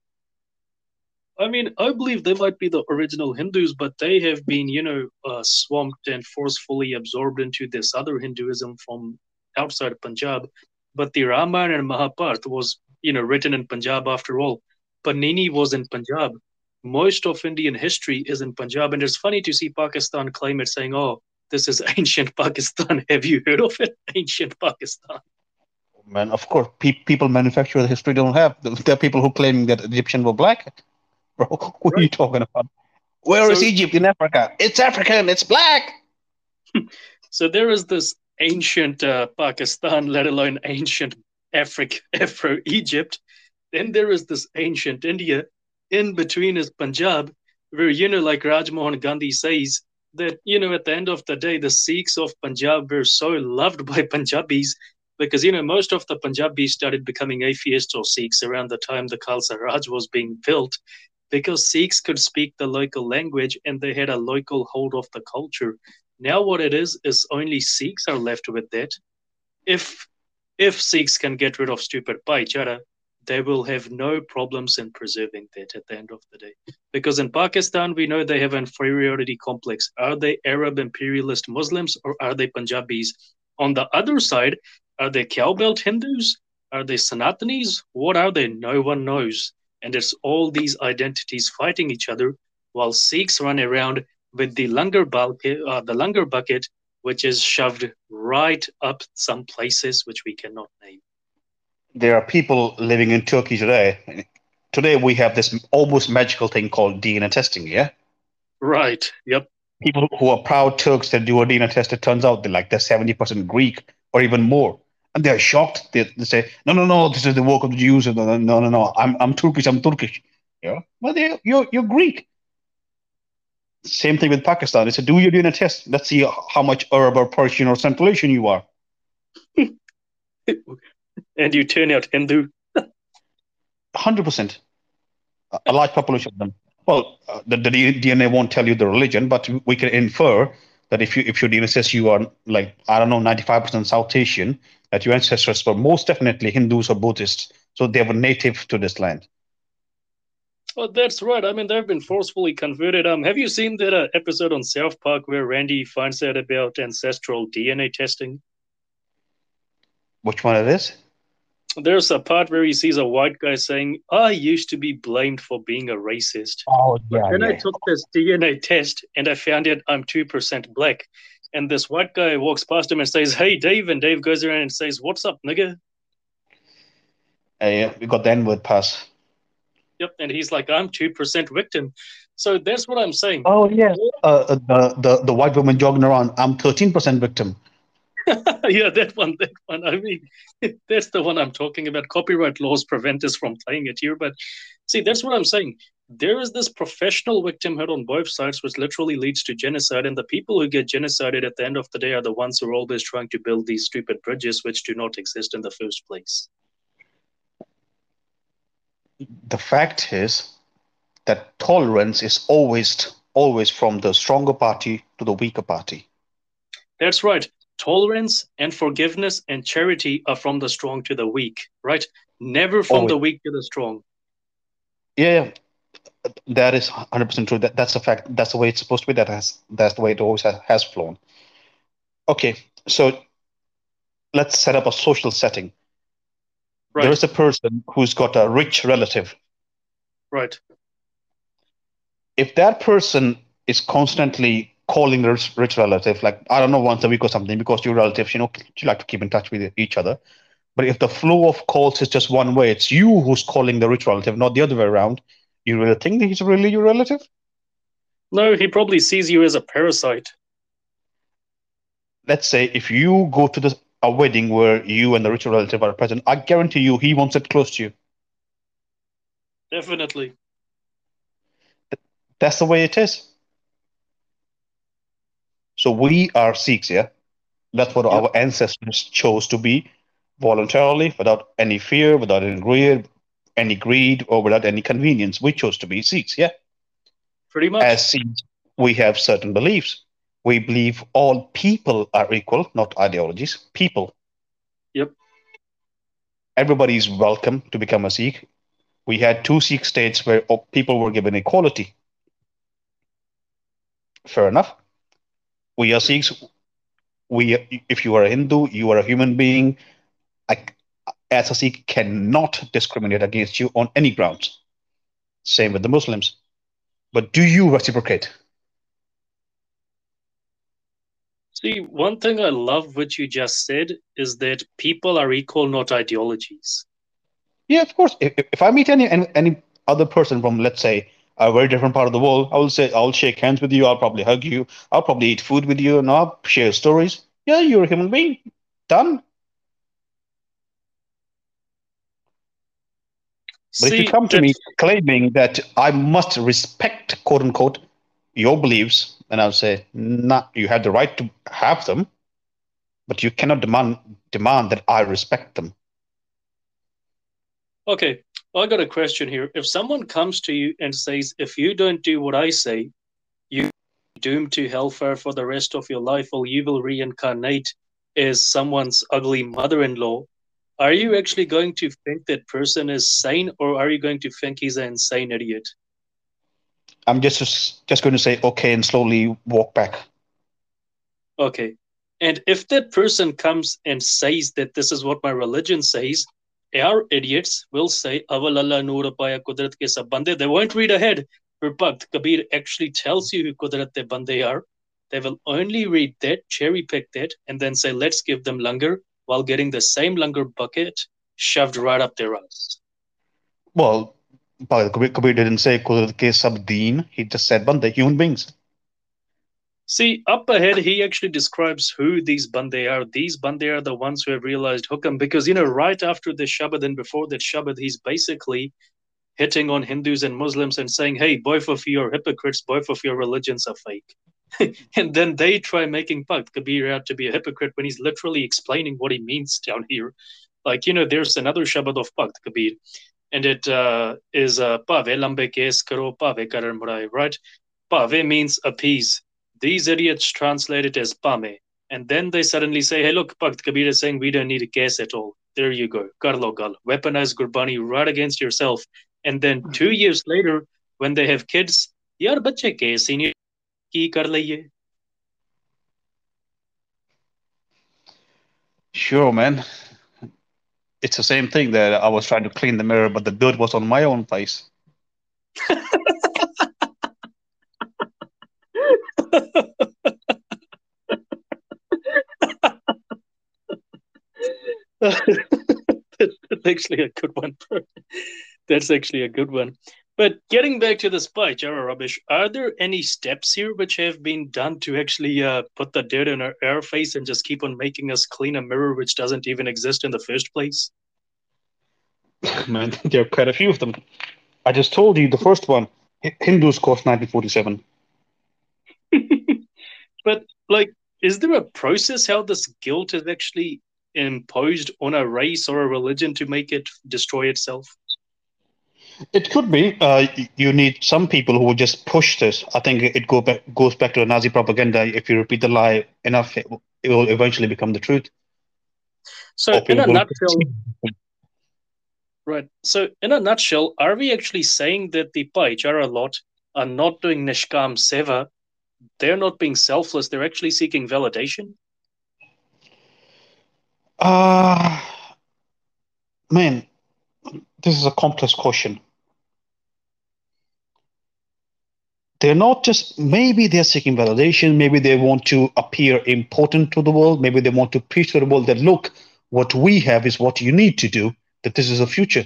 I mean, I believe they might be the original Hindus, but they have been, you know, uh, swamped and forcefully absorbed into this other Hinduism from outside of Punjab. But the Ramayana and Mahabharata was, you know, written in Punjab after all. Panini was in Punjab. most of Indian history is in Punjab. And it's funny to see Pakistan claim it, saying, oh, this is ancient Pakistan. Have you heard of it? Ancient Pakistan.
Man, of course, pe- people manufacture the history don't have. There are people who claim that Egyptians were black. Bro, what are you
Right.
talking about? Where is
So,
Egypt in Africa? It's African. It's black.
so there is this ancient uh, Pakistan, let alone ancient Africa, Afro Egypt. Then there is this ancient India. In between is Punjab, where, you know, like Rajmohan Gandhi says, that, you know, at the end of the day, the Sikhs of Punjab were so loved by Punjabis because, you know, most of the Punjabis started becoming atheists or Sikhs around the time the Khalsa Raj was being built because Sikhs could speak the local language and they had a local hold of the culture. Now, what it is, is only Sikhs are left with that. If if Sikhs can get rid of stupid Bhaichara, they will have no problems in preserving that at the end of the day. Because in Pakistan, we know they have an inferiority complex. Are they Arab imperialist Muslims or are they Punjabis? On the other side, are they cowbelt Hindus? Are they Sanatanis? What are they? No one knows. And it's all these identities fighting each other while Sikhs run around with the langar, bucket, uh, the langar bucket, which is shoved right up some places which we cannot name.
There are people living in Turkey today. Today we have this almost magical thing called D N A testing. Yeah,
Right. Yep.
people who are proud Turks that do a D N A test. It turns out they're like they're seventy percent Greek or even more, and they're shocked. They, they say, "No, no, no, this is the work of the Jews." No, no, no, no, no. I'm I'm Turkish. I'm Turkish. Yeah, well, they, you're you're Greek. Same thing with Pakistan. They said, "Do your D N A test. Let's see how much Arab or Persian or Central Asian you are."
And you turn out Hindu.
Hundred percent. A large population of them. Well, uh, the, the D N A won't tell you the religion, but we can infer that if you if your D N A says you are like I don't know ninety-five percent South Asian, that your ancestors were most definitely Hindus or Buddhists, so they were native to this land.
Oh, that's right. I mean, they've been forcefully converted. Um, have you seen that uh, episode on South Park where Randy finds out about ancestral D N A testing?
Which one it is?
There's a part where he sees a white guy saying, I used to be blamed for being a racist.
Oh
But
yeah,
then I
yeah.
took this D N A test and I found out I'm two percent black. And this white guy walks past him and says, Hey, Dave. And Dave goes around and says, What's up, nigga?
Uh, yeah, we got the N-word pass.
Yep. And he's like, I'm two percent victim. So that's what I'm saying.
Oh yeah. Uh, uh, the, the the white woman jogging around. I'm thirteen percent victim.
Yeah, that one, that one. I mean, that's the one I'm talking about. Copyright laws prevent us from playing it here. But see, that's what I'm saying. There is this professional victimhood on both sides, which literally leads to genocide. And the people who get genocided at the end of the day are the ones who are always trying to build these stupid bridges which do not exist in the first place.
The fact is that tolerance is always always from the stronger party to the weaker party.
That's right. Tolerance and forgiveness and charity are from the strong to the weak, right? Never from
Always.
the weak to the strong.
Yeah, that is one hundred percent true. That that's a fact. That's the way it's supposed to be. That has that's the way it always has, has flown. Okay, so let's set up a social setting.
Right.
There is a person who's got a rich relative.
Right.
If that person is constantly calling the rich, rich relative, like I don't know, once a week or something, because your relatives, you know, you like to keep in touch with each other. But if the flow of calls is just one way, it's you who's calling the rich relative, not the other way around. You really think that he's really your relative?
No, he probably sees you as a parasite.
Let's say if you go to the, a wedding where you and the rich relative are present, I guarantee you he won't sit close to you.
Definitely.
That's the way it is. So we are Sikhs, yeah? That's what
Yep.
our ancestors chose to be voluntarily, without any fear, without any greed, any greed, or without any convenience. We chose to be Sikhs, yeah?
Pretty much.
As Sikhs, we have certain beliefs. We believe all people are equal, not ideologies, people.
Yep.
Everybody is welcome to become a Sikh. We had two Sikh states where people were given equality. Fair enough. We are Sikhs. We, if you are a Hindu, you are a human being. I, as a Sikh, cannot discriminate against you on any grounds. Same with the Muslims. But do you reciprocate?
See, one thing I love what you just said is that people are equal, not ideologies.
Yeah, of course. If, if I meet any, any any other person from, let's say, a very different part of the world, I will say I'll shake hands with you. I'll probably hug you. I'll probably eat food with you, and I'll share stories. Yeah, you're a human being. Done. But if you
See,
come to
that
me claiming that I must respect, quote unquote, your beliefs, then I'll say, nah, you have the right to have them, but you cannot demand demand that I respect them.
okay, I got a question here. If someone comes to you and says, if you don't do what I say, you are doomed to hellfire for the rest of your life, or you will reincarnate as someone's ugly mother in law, are you actually going to think that person is sane, or are you going to think he's an insane idiot?
I'm just just going to say okay and slowly walk back.
Okay. And if that person comes and says that this is what my religion says, our idiots will say, Aval Allah Noor Paya Kudrat ke sab bande. They won't read ahead. For Bhakt Kabir actually tells you who Kudrat te bande are. They will only read that, cherry pick that, and then say, let's give them langar, while getting the same langar bucket shoved right up their ass.
Well, but Kabir, Kabir didn't say Kudrat ke sab deen. He just said bande, human beings.
See, up ahead, he actually describes who these Bande are. These Bande are the ones who have realized Hukam because, you know, right after the Shabbat and before that Shabbat, he's basically hitting on Hindus and Muslims and saying, hey, both of you are hypocrites, both of your religions are fake. And then they try making Bhakt Kabir out to be a hypocrite when he's literally explaining what he means down here. Like, you know, there's another Shabbat of Bhakt Kabir, and it uh, is uh, Pave lambe kes karo pave karan murai, right? Pave means appease. These idiots translate it as Pame. And then they suddenly say, hey, look, Bhakt Kabir is saying we don't need a case at all. There you go. Karlo gal. Weaponize Gurbani right against yourself. And then two years later, when they have kids, yaar bacche ke senior ki kar liye.
Sure, man. It's the same thing that I was trying to clean the mirror, but the dirt was on my own face.
That's actually a good one. That's actually a good one. But getting back to the spy, Jara Rubbish, are there any steps here which have been done to actually uh, put the dirt in our, our face and just keep on making us clean a mirror which doesn't even exist in the first place?
Man, there are quite a few of them. I just told you the first one. H- Hindus cost nineteen forty-seven.
But, like, is there a process how this guilt is actually imposed on a race or a religion to make it destroy itself?
It could be. Uh, y- you need some people who will just push this. I think it go back, goes back to the Nazi propaganda. If you repeat the lie enough, it, will- it will eventually become the truth.
So,
Or
in
people
a
will.
nutshell, right. So, in a nutshell, are we actually saying that the Paichara lot are not doing Nishkam Seva? They're not being selfless, they're actually seeking validation?
Ah, man, this is a complex question. They're not just, maybe they're seeking validation, maybe they want to appear important to the world, maybe they want to preach to the world that, look, what we have is what you need to do, that this is a future.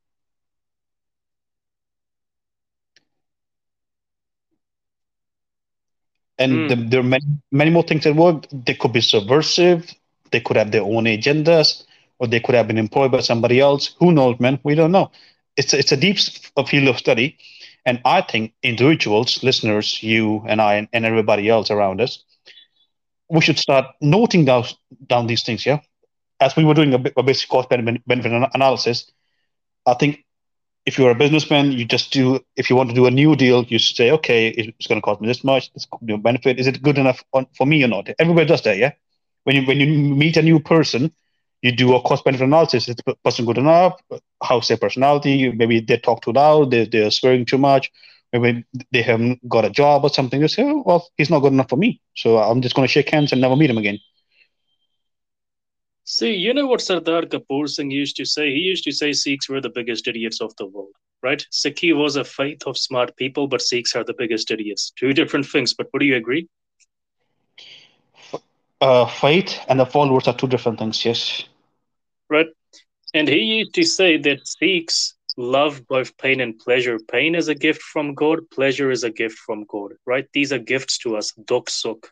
And the,
Hmm.
there are many, many more things at work. They could be subversive, they could have their own agendas, or they could have been employed by somebody else. Who knows, man? We don't know. It's a, it's a deep field of study. And I think individuals, listeners, you and I, and everybody else around us, we should start noting down, down these things, yeah? As we were doing a, a basic cost benefit, benefit analysis, I think if you're a businessman, you just do, if you want to do a new deal, you say, okay, it's going to cost me this much, this could be a benefit. Is it good enough on, for me or not? Everybody does that, yeah? When you, when you meet a new person, you do a cost benefit analysis. Is the person good enough? How's their personality? Maybe they talk too loud, they, they're swearing too much. Maybe they haven't got a job or something. They say, oh, well, he's not good enough for me. So I'm just going to shake hands and never meet him again.
See, you know what Sardar Kapoor Singh used to say? He used to say Sikhs were the biggest idiots of the world. right? Sikhi was a faith of smart people, but Sikhs are the biggest idiots. Two different things, but would you agree?
Uh, faith and the followers are two different things. Yes.
Right? And he used to say that Sikhs love both pain and pleasure. Pain is a gift from God, pleasure is a gift from God, right? These are gifts to us. Duk Sukh.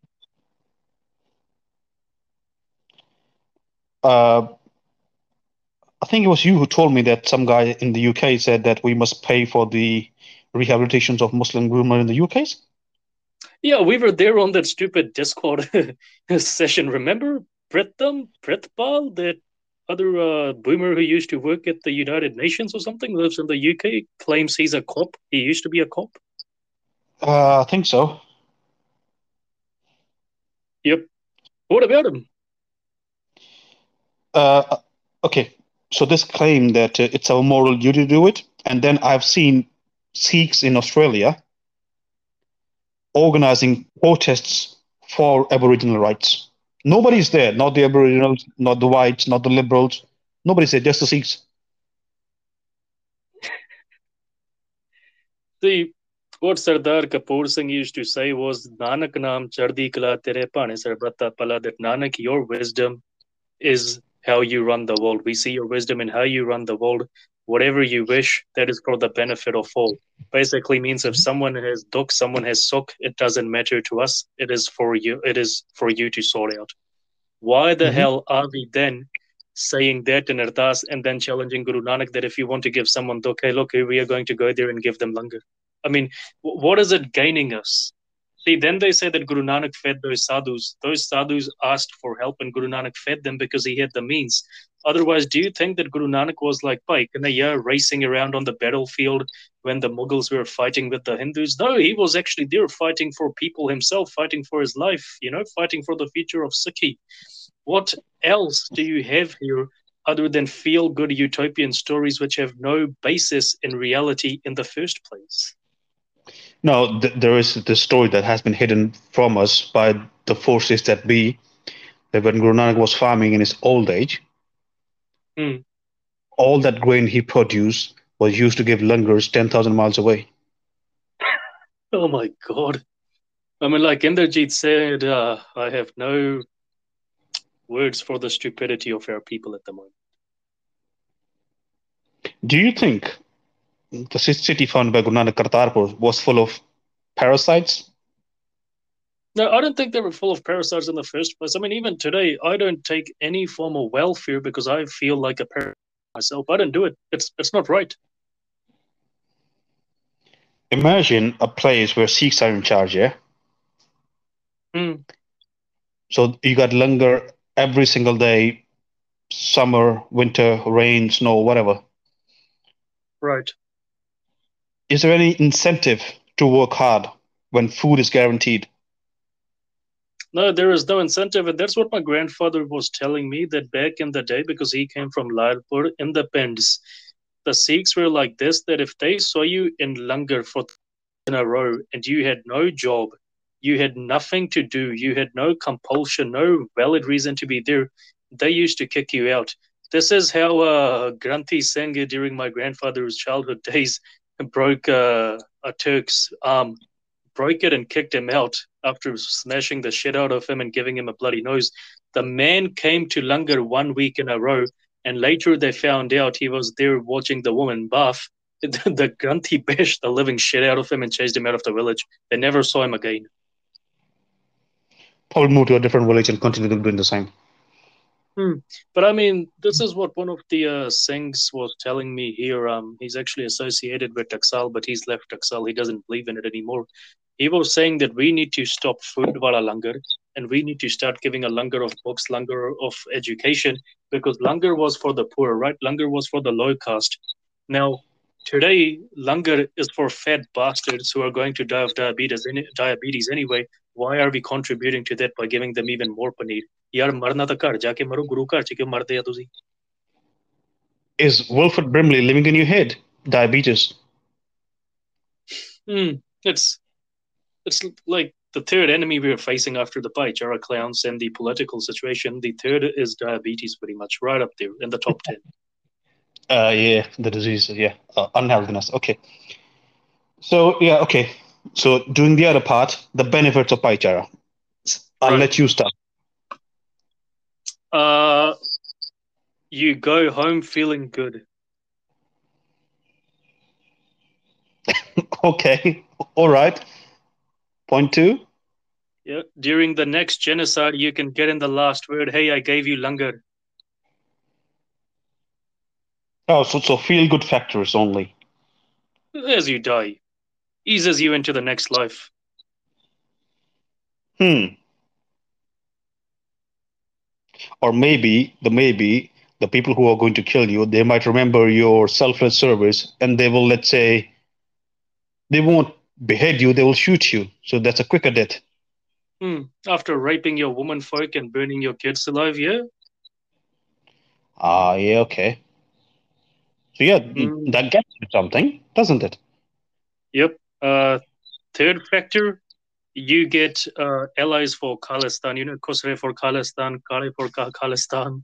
Uh, I think it was you who told me that some guy in the U K said that we must pay for the rehabilitations of Muslim women in the U K.
Yeah, we were there on that stupid Discord session. Remember Pritham, Prithpal, that other uh, boomer who used to work at the United Nations or something, lives in the U K, claims he's a cop. He used to be a cop.
Uh, I think so.
Yep. What about him?
Uh, okay. So this claim that uh, it's our moral duty to do it, and then I've seen Sikhs in Australia organizing protests for Aboriginal rights. Nobody's there, not the Aboriginals, not the whites, not the liberals. Nobody's there, just the Sikhs.
See, what Sardar Kapoor Singh used to say was Nanak Naam Chardi Kala Tere Pane Sarbata Pala, that Nanak, your wisdom is how you run the world. We see your wisdom in how you run the world. Whatever you wish, that is for the benefit of all. Basically means if someone has duk, someone has sukh, it doesn't matter to us. It is for you. It is for you to sort out. Why the
Mm-hmm.
hell are we then saying that in Ardas and then challenging Guru Nanak that if you want to give someone duk, hey, look, we are going to go there and give them langar? I mean, what is it gaining us? See, then they say that Guru Nanak fed those sadhus. Those sadhus asked for help, and Guru Nanak fed them because he had the means. Otherwise, do you think that Guru Nanak was like Pike in a year racing around on the battlefield when the Mughals were fighting with the Hindus? No, he was actually there fighting for people himself, fighting for his life, you know, fighting for the future of Sikhi. What else do you have here other than feel good utopian stories which have no basis in reality in the first place?
No, th- there is this story that has been hidden from us by the forces that be, that when Guru Nanak was farming in his old age,
Hmm.
all that grain he produced was used to give langars ten thousand miles away.
Oh my God. I mean, like Inderjeet said, uh, I have no words for the stupidity of our people at the moment.
Do you think the city founded by Guru Nanak, Kartarpur, was full of parasites?
No, I don't think they were full of parasites in the first place. I mean, even today, I don't take any form of welfare because I feel like a parasite myself. I don't do it. It's it's not right.
Imagine a place where Sikhs are in charge, yeah?
Hmm.
So you got langar every single day, summer, winter, rain, snow, whatever.
Right.
Is there any incentive to work hard when food is guaranteed?
No, there is no incentive, and that's what my grandfather was telling me that back in the day, because he came from Lalpur in the Pends, the Sikhs were like this: that if they saw you in langar for in a row and you had no job, you had nothing to do, you had no compulsion, no valid reason to be there, they used to kick you out. This is how uh, Granthi Singh during my grandfather's childhood days broke uh, a Turk's arm, broke it and kicked him out after smashing the shit out of him and giving him a bloody nose. The man came to Langar one week in a row, and later they found out he was there watching the woman bath. The Granthi bashed the living shit out of him and chased him out of the village. They never saw him again.
Probably move to a different village and continue doing the same.
Hmm. But I mean, this is what one of the uh, Singhs was telling me here. Um, he's actually associated with Taxal, but he's left Taxal. He doesn't believe in it anymore. He was saying that we need to stop food wala langar and we need to start giving a langar of books, langar of education, because langar was for the poor, right? Langar was for the low caste. Now, today, langar is for fat bastards who are going to die of diabetes, diabetes anyway. Why are we contributing to that by giving them even more paneer? यार मरना तो घर जाके मरो गुरु घर च क्यों मरदे आ तुसी?
Is Wilfred Brimley living in your head? Diabetes.
Hmm. It's it's like the third enemy we're facing after the Baichara clowns and the political situation. The third is diabetes, pretty much right up there in the top ten.
Uh, yeah, the disease. Yeah, uh, unhealthiness. Okay. So yeah, okay. So doing the other part, the benefits of Paichara. I'll
Right.
let you start.
Uh, you go home feeling good.
Okay. All right. Point two.
Yeah. During the next genocide, you can get in the last word. Hey, I gave you langar.
Oh, so so feel good factors only.
As you die, eases you into the next life.
Hmm. Or maybe the maybe the people who are going to kill you, they might remember your selfless service, and they will, let's say, they won't behead you, they will shoot you. So that's a quicker death.
Hmm. After raping your woman folk and burning your kids alive, yeah.
Ah, yeah, okay. So yeah,
Hmm.
that gets you something, doesn't it?
Yep. Uh, third factor, you get uh, allies for Khalistan. You know, Khosre for Khalistan, Kale for Khalistan.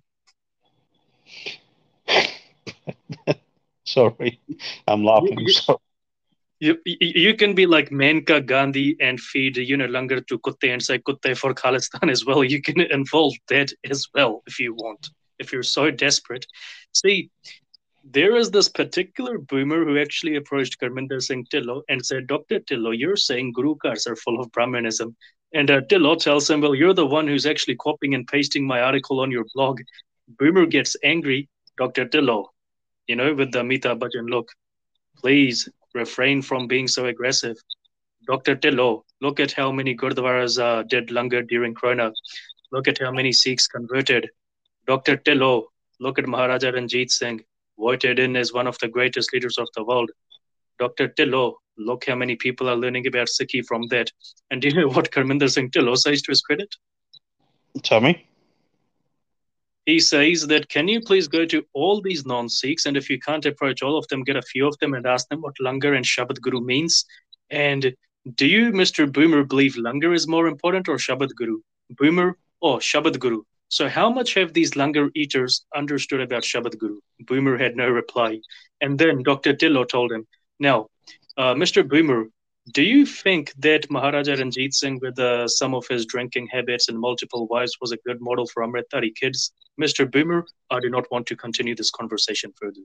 Sorry, I'm
You,
laughing.
you,
So
you, you can be like Menka Gandhi and feed, you know, langar to Kutte and say Kutte for Khalistan as well. You can involve that as well if you want, if you're so desperate. See, there is this particular boomer who actually approached Karminder Singh Tillo and said, doctor Tillo, you're saying Guru Cars are full of Brahmanism. And uh, Tillo tells him, well, you're the one who's actually copying and pasting my article on your blog. Boomer gets angry. doctor Tillo, you know, with the Amitabh Bachchan look, please refrain from being so aggressive. doctor Tillo, look at how many Gurdwaras uh, did langar during Corona. Look at how many Sikhs converted. doctor Tillo, look at Maharaja Ranjit Singh, voted in as one of the greatest leaders of the world. doctor Tillo, look how many people are learning about Sikhi from that. And do you know what Karminder Singh Tillo says to his credit?
tell me.
He says that, can you please go to all these non Sikhs, and if you can't approach all of them, get a few of them and ask them what Langar and Shabad Guru means? And do you, mister Boomer, believe Langar is more important or Shabad Guru? Boomer, oh, Shabad Guru. So, how much have these Langar eaters understood about Shabad Guru? Boomer had no reply. And then doctor Tillo told him, now, uh, mister Boomer, do you think that Maharaja Ranjit Singh, with uh, some of his drinking habits and multiple wives, was a good model for Amritdhari kids? mister Boomer, I do not want to continue this conversation further.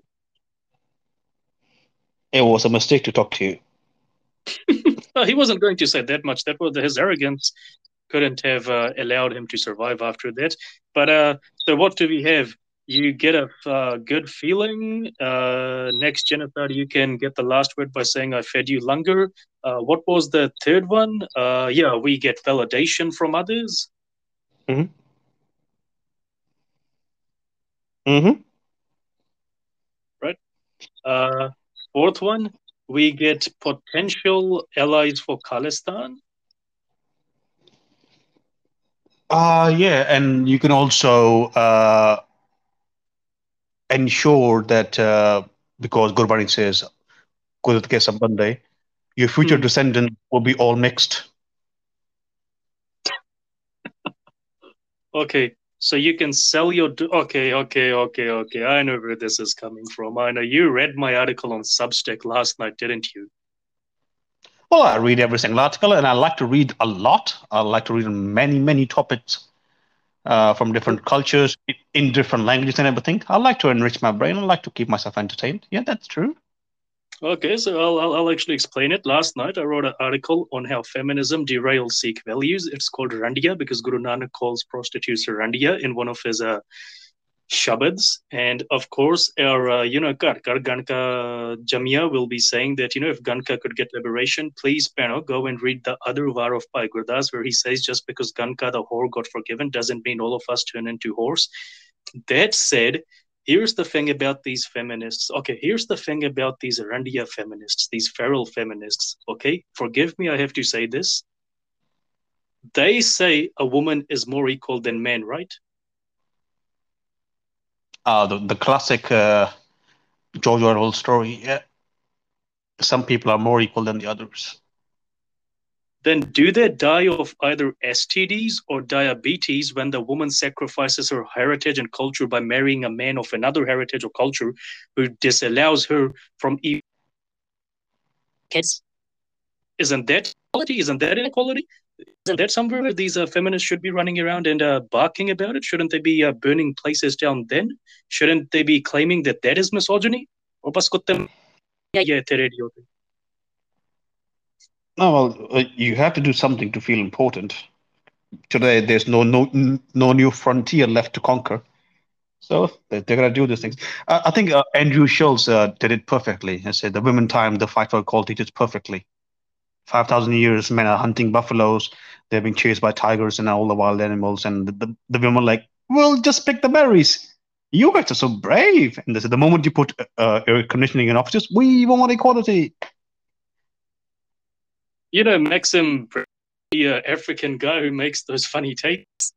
It was a mistake to talk to you.
Uh, he wasn't going to say that much. That was his arrogance couldn't have uh, allowed him to survive after that. But uh, so what do we have? You get a uh, good feeling. Uh, next genocide, you can get the last word by saying, I fed you langar. Uh, what was the third one? Uh, yeah, we get validation from others,
Mm-hmm. Mm-hmm.
right? Uh, fourth one, we get potential allies for Khalistan.
Uh, yeah, and you can also uh, ensure that uh, because Gurbani says, "Kudat ke sambandhe," your future
Hmm.
descendants will be all mixed.
Okay, so you can sell your. Do- okay, okay, okay, okay. I know where this is coming from. I know you read my article on Substack last night, didn't you?
Well, I read every single article, and I like to read a lot. I like to read on many, many topics uh, from different cultures in different languages and everything. I like to enrich my brain. I like to keep myself entertained. Yeah, that's true.
Okay, so I'll, I'll I'll actually explain it. Last night, I wrote an article on how feminism derails Sikh values. It's called Randia because Guru Nanak calls prostitutes Randia in one of his uh, shabads. And of course, our, uh, you know, Karkar Ganka Jamia will be saying that, you know, if Ganka could get liberation, please, Pano, go and read the other Var of Pai Gurdas, where he says just because Ganka the whore got forgiven doesn't mean all of us turn into whores. That said, here's the thing about these feminists. Okay, here's the thing about these Randia feminists, these feral feminists. Okay, forgive me, I have to say this. They say a woman is more equal than men, right?
Uh, the, the classic uh, George Orwell story. Yeah, some people are more equal than the others.
then do they die of either S T Ds or diabetes when the woman sacrifices her heritage and culture by marrying a man of another heritage or culture who disallows her from even kids? Isn't that equality? Isn't that inequality? Isn't that somewhere where these uh, feminists should be running around and uh, barking about it? Shouldn't they be uh, burning places down then? Shouldn't they be claiming that that is misogyny? Or bas kutte yeah, radio.
No, well, uh, you have to do something to feel important. Today, there's no no no new frontier left to conquer, so they're, they're gonna do these things. I, I think uh, Andrew Schultz uh, did it perfectly. He said the women time, the fight for equality, did perfectly. Five thousand years, men are hunting buffaloes. They're being chased by tigers and all the wild animals, and the, the, the women are like, "Well, just pick the berries. You guys are so brave." And they said the moment you put uh, air conditioning in offices, we want equality.
You know, Maxim, the uh, African guy who makes those funny takes.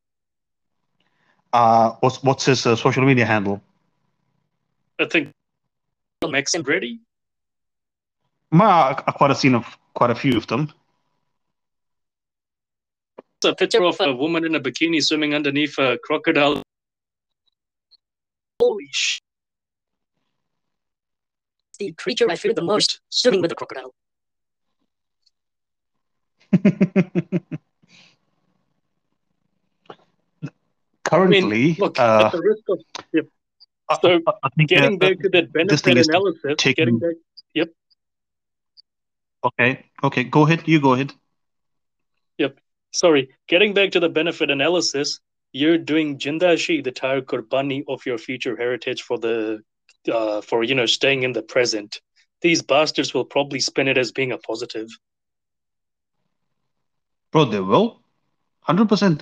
Uh, what's what's his uh, social media handle?
I think Maxim Brady.
Ma, I quite a seen of quite a few of them.
It's a picture of a woman in a bikini swimming underneath a crocodile. Holy shit! The creature I fear the most, swimming with a crocodile.
Currently,
I mean, look,
uh,
at the risk of yep. So
I, I think,
getting
uh,
back to that benefit analysis,
taking...
getting back, yep.
Okay, okay, go ahead. You go ahead.
Yep. Sorry, getting back to the benefit analysis, you're doing jindashi, the entire kurbani of your future heritage for the, uh, for you know, staying in the present. These bastards will probably spin it as being a positive.
Bro, they will, one hundred percent.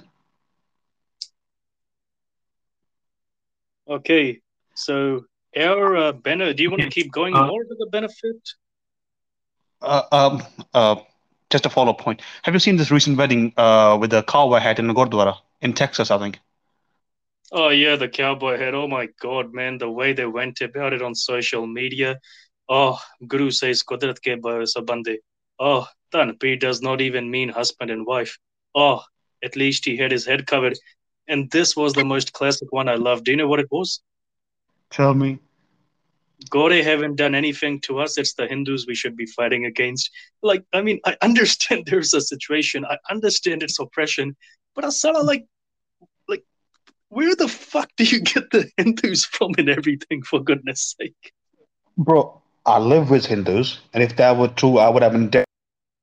Okay, so our uh, Benno, do you want to keep going uh, more to the benefit?
Uh, um, uh, just a follow-up point. Have you seen this recent wedding uh, with the cowboy hat in the Gurdwara in Texas, I think?
Oh, yeah, the cowboy hat. Oh, my God, man, the way they went about it on social media. Oh, Guru says, Kudrat ke sabande. Oh, Tanpi does not even mean husband and wife. Oh, at least he had his head covered. And this was the most classic one I loved. Do you know what it was?
Tell me.
God haven't done anything to us. It's the Hindus we should be fighting against. Like, I mean, I understand there's a situation. I understand it's oppression. But Asala, like, like, where the fuck do you get the Hindus from and everything, for goodness sake?
Bro, I live with Hindus. And if that were true, I would have been dead.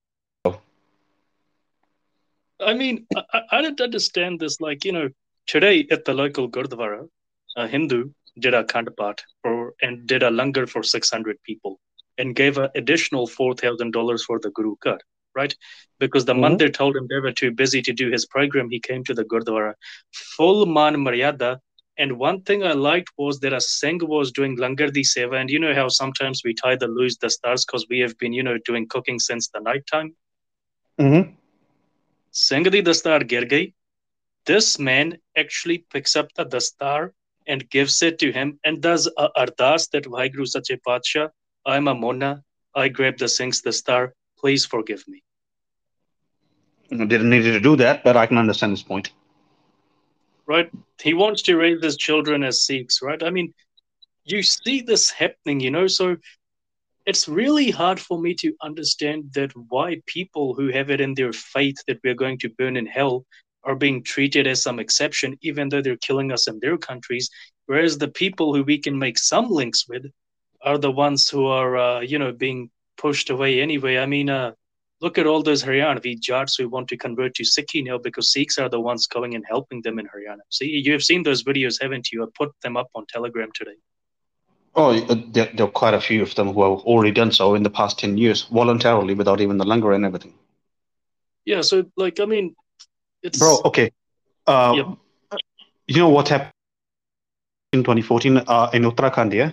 I mean, I, I don't understand this. Like, you know, today at the local Gurdwara, a Hindu did a Khandpat for and did a langar for six hundred people and gave an additional four thousand dollars for the Guru Cut, right? Because the mm-hmm. Mandir told him they were too busy to do his program. He came to the Gurdwara. Full man maryada. And one thing I liked was that a Singh was doing langar di seva. And you know how sometimes we tie the loose the stars because we have been, you know, doing cooking since the nighttime?
Mm-hmm.
Singh di dastar gir gayi. This man actually picks up the dastar and gives it to him and does a ardas that Vaheguru Sache Patsha, I'm a Mona, I grabbed the Singh's dastar, please forgive me.
I didn't need to do that, but I can understand this point.
Right? He wants to raise his children as Sikhs, right? I mean, you see this happening, you know, so it's really hard for me to understand that why people who have it in their faith that we're going to burn in hell are being treated as some exception, even though they're killing us in their countries, whereas the people who we can make some links with are the ones who are, uh, you know, being pushed away anyway. I mean, uh, look at all those Haryanvi Jats who want to convert to Sikhi now because Sikhs are the ones going and helping them in Haryana. See, you have seen those videos, haven't you? I put them up on Telegram today.
Oh, there, there are quite a few of them who have already done so in the past ten years, voluntarily, without even the langar and everything.
Yeah, so, like, I mean, it's...
Bro, okay. Uh, yep. You know what happened in twenty fourteen uh, in Uttarakhand, yeah?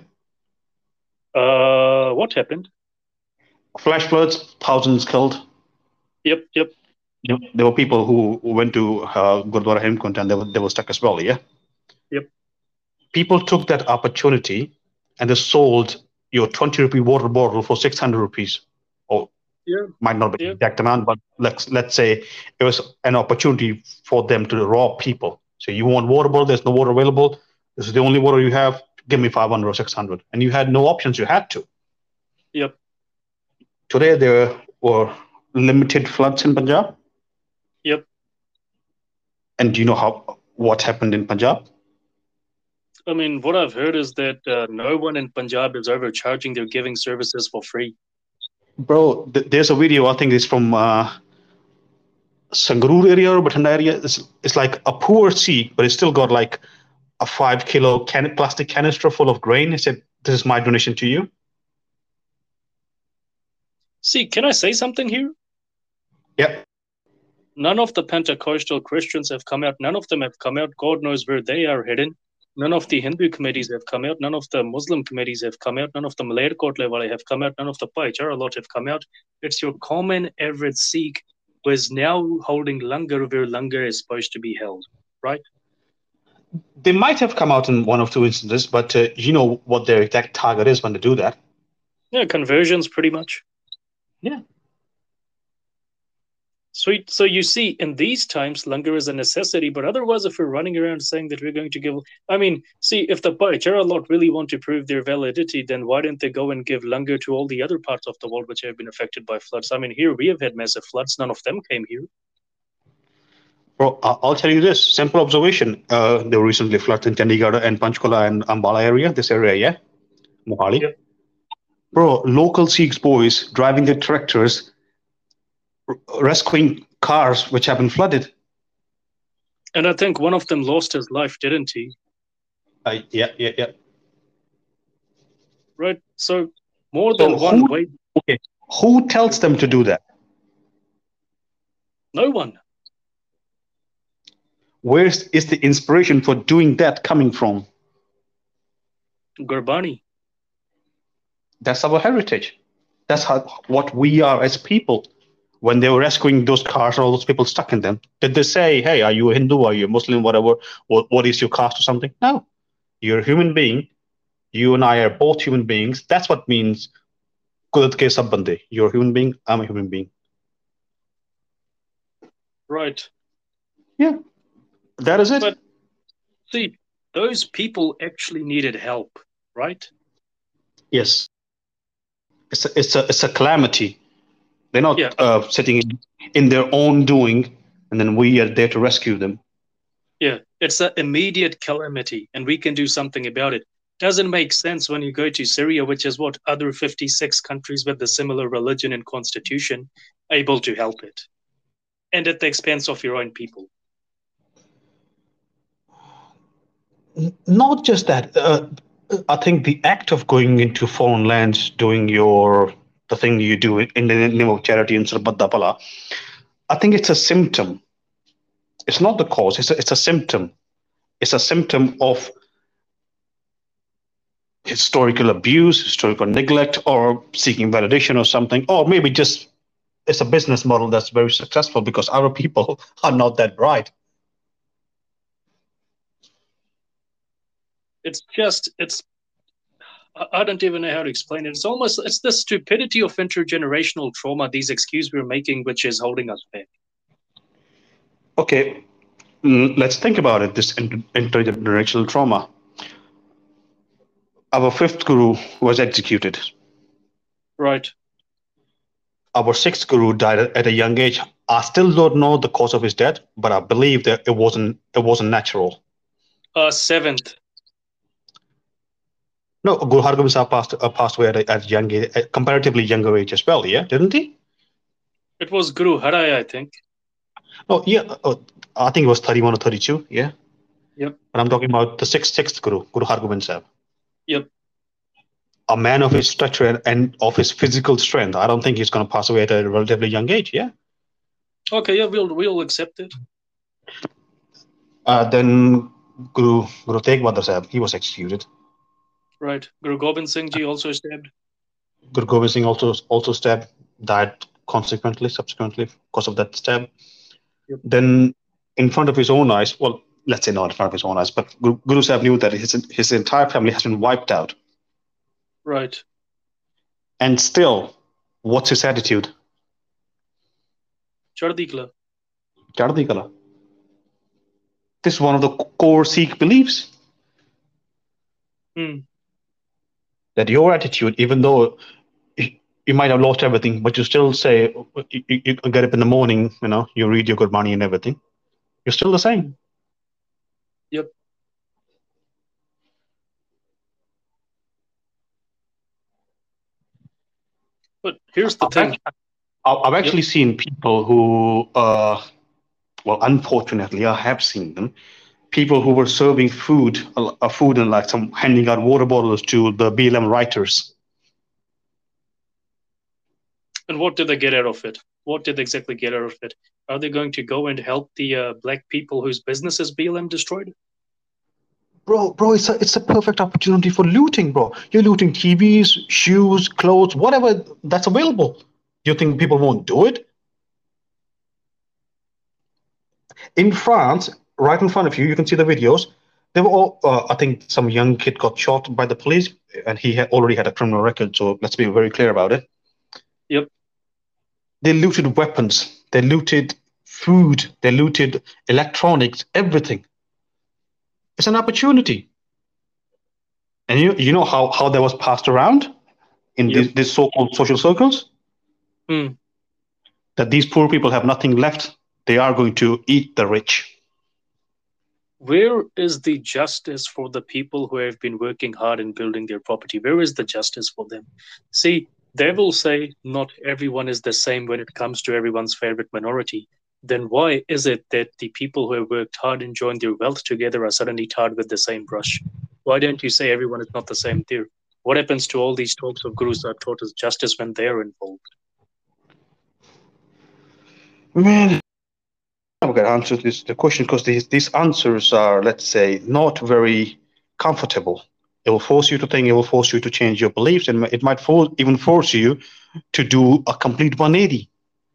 Uh, what happened?
Flash floods, thousands killed.
Yep, yep.
You know, there were people who went to uh, Gurdwara Hemkund and they were, they were stuck as well, yeah?
Yep.
People took that opportunity and they sold your twenty rupee water bottle for six hundred rupees. Oh,
Yeah,
Might not be the
yeah,
exact amount, but let's let's say it was an opportunity for them to rob people. So you want water bottle, there's no water available. This is the only water you have. Give me five hundred or six hundred, and you had no options. You had to.
yep.
Today there were limited floods in Punjab,
Yep.
and do you know how what happened in Punjab?
I mean, what I've heard is that uh, no one in Punjab is overcharging. They're giving services for free.
Bro, th- there's a video. I think it's from uh, Sangrur area or Batanda area. It's, it's like a poor Sikh, but it's still got like a five kilo can- plastic canister full of grain. He said, "This is my donation to you."
See, can I say something here?
Yeah.
None of the Pentecostal Christians have come out. None of them have come out. God knows where they are hidden. None of the Hindu committees have come out. None of the Muslim committees have come out. None of the Malay Kotle have come out. None of the Paichara lot have come out. It's your common average Sikh who is now holding langar where langar is supposed to be held, right?
They might have come out in one or two instances, but uh, you know what their exact target is when they do that.
Yeah, conversions pretty much.
Yeah.
Sweet. So you see, in these times, langar is a necessity. But otherwise, if we're running around saying that we're going to give, I mean, see, if the Paichara lot really want to prove their validity, then why don't they go and give langar to all the other parts of the world which have been affected by floods? I mean, here we have had massive floods. None of them came here.
Bro, I'll tell you this simple observation. Uh, there were recently floods in Chandigarh and Panchkula and Ambala area, this area, yeah? Mohali.
Yep.
Bro, local Sikhs boys driving their tractors, rescuing cars which have been flooded.
And I think one of them lost his life, didn't he?
Uh, yeah, yeah, yeah.
Right. So more
So
than one
who,
way.
okay, who tells them to do that?
No one.
Where is the inspiration for doing that coming from?
Gurbani.
That's our heritage. That's how, what we are as people. When they were rescuing those cars and all those people stuck in them, did they say, "Hey, are you a Hindu? Are you a Muslim? Whatever? What, what is your caste or something?" No. You're a human being. You and I are both human beings. That's what means Kudat ke sab bande. You're a human being. I'm a human being.
Right.
Yeah. That is it.
But see, those people actually needed help, right?
Yes. It's a, it's a, it's a calamity. They're not
Yeah.
uh, sitting in, in their own doing, and then we are there to rescue them.
Yeah, it's an immediate calamity, and we can do something about it. Doesn't make sense when you go to Syria, which is what other fifty-six countries with the similar religion and constitution able to help it, and at the expense of your own people.
Not just that. Uh, I think the act of going into foreign lands, doing your the thing you do in the name of charity and Sarbat I think it's a symptom. It's not the cause. It's a, it's a symptom. It's a symptom of historical abuse, historical neglect, or seeking validation or something, or maybe just it's a business model that's very successful because our people are not that bright.
It's just, it's, I don't even know how to explain it. It's almost, it's the stupidity of intergenerational trauma, these excuses we're making, which is holding us back.
Okay, let's think about it, this inter- intergenerational trauma. Our fifth guru was executed.
Right.
Our sixth guru died at a young age. I still don't know the cause of his death, but I believe that it wasn't it wasn't natural.
Uh, seventh.
No, Guru Hargobind Sahib passed uh, passed away at a, at a young age, a comparatively younger age as well. Yeah, didn't he?
It was Guru Harai, I think.
Oh yeah, oh, I think it was thirty-one or thirty-two. Yeah.
Yep.
But I'm talking about the sixth sixth guru, Guru Hargobind Sahib.
Yep.
A man of his stature and, and of his physical strength. I don't think he's going to pass away at a relatively young age. Yeah.
Okay. Yeah, we'll we'll accept it.
Uh, then Guru Guru Tegh Bahadur Sahib, he was executed.
Right. Guru Gobind Singh Ji also stabbed.
Guru Gobind Singh also also stabbed, died consequently, subsequently because of that stab.
Yep.
Then, in front of his own eyes, well, let's say not in front of his own eyes, but Guru, Guru Sahib knew that his his entire family has been wiped out.
Right.
And still, what's his attitude?
Chardi Kala.
Chardi Kala. This is one of the core Sikh beliefs.
Hmm.
That your attitude, even though you might have lost everything, but you still say, you, you get up in the morning, you know, you read your good money and everything. You're still the same.
Yep. But here's the
I've
thing.
actually, I've
Yep.
actually seen people who, uh, well, unfortunately, I have seen them. People who were serving food, uh, food and like some handing out water bottles to the B L M writers.
And what did they get out of it? What did they exactly get out of it? Are they going to go and help the uh, black people whose businesses B L M destroyed?
Bro, bro, it's a it's a perfect opportunity for looting, bro. You're looting T Vs, shoes, clothes, whatever that's available. Do you think people won't do it? In France, right in front of you, you can see the videos. They were all, uh, I think some young kid got shot by the police, and he had already had a criminal record. So let's be very clear about it.
Yep.
They looted weapons, they looted food, they looted electronics, everything. It's an opportunity. And you you know how, how that was passed around in
Yep.
these, these so-called social circles?
Hmm.
That these poor people have nothing left. They are going to eat the rich.
Where is the justice for the people who have been working hard in building their property? Where is the justice for them? See, they will say not everyone is the same when it comes to everyone's favorite minority. Then why is it that the people who have worked hard and joined their wealth together are suddenly tarred with the same brush? Why don't you say everyone is not the same there? What happens to all these talks of Guru Sahib taught us justice when they are involved?
Man, I'm going to answer this the question because these these answers are, let's say, not very comfortable. It will force you to think. It will force you to change your beliefs, and it might for, even force you to do a complete one eighty.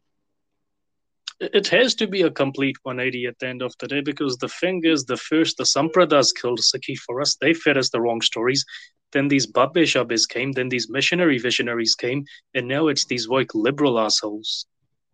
It has to be a complete one eighty at the end of the day, because the thing is, the first the Sampradas killed Sikhi for us. They fed us the wrong stories. Then these Babbe Shabbes came. Then these missionary visionaries came. And now it's these woke liberal assholes.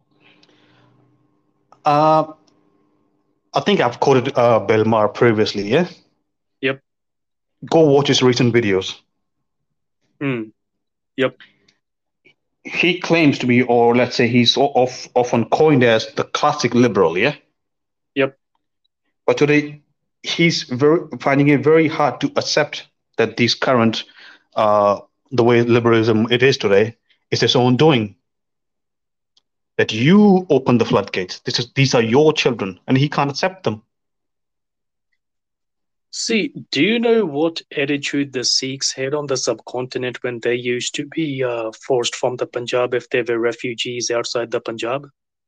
Uh, I think I've quoted uh, Bill Maher previously. Yeah,
Yep.
go watch his recent videos.
Hmm. Yep.
He claims to be, or let's say, he's of, often coined as the classic liberal. Yeah.
Yep.
But today, he's very, finding it very hard to accept that these current, uh, the way liberalism it is today, is its own doing. That you open the floodgates. This is these are your children, and he can't accept them.
See, do you know what attitude the Sikhs had on the subcontinent when they used to be uh, forced from the Punjab if they were refugees outside the Punjab?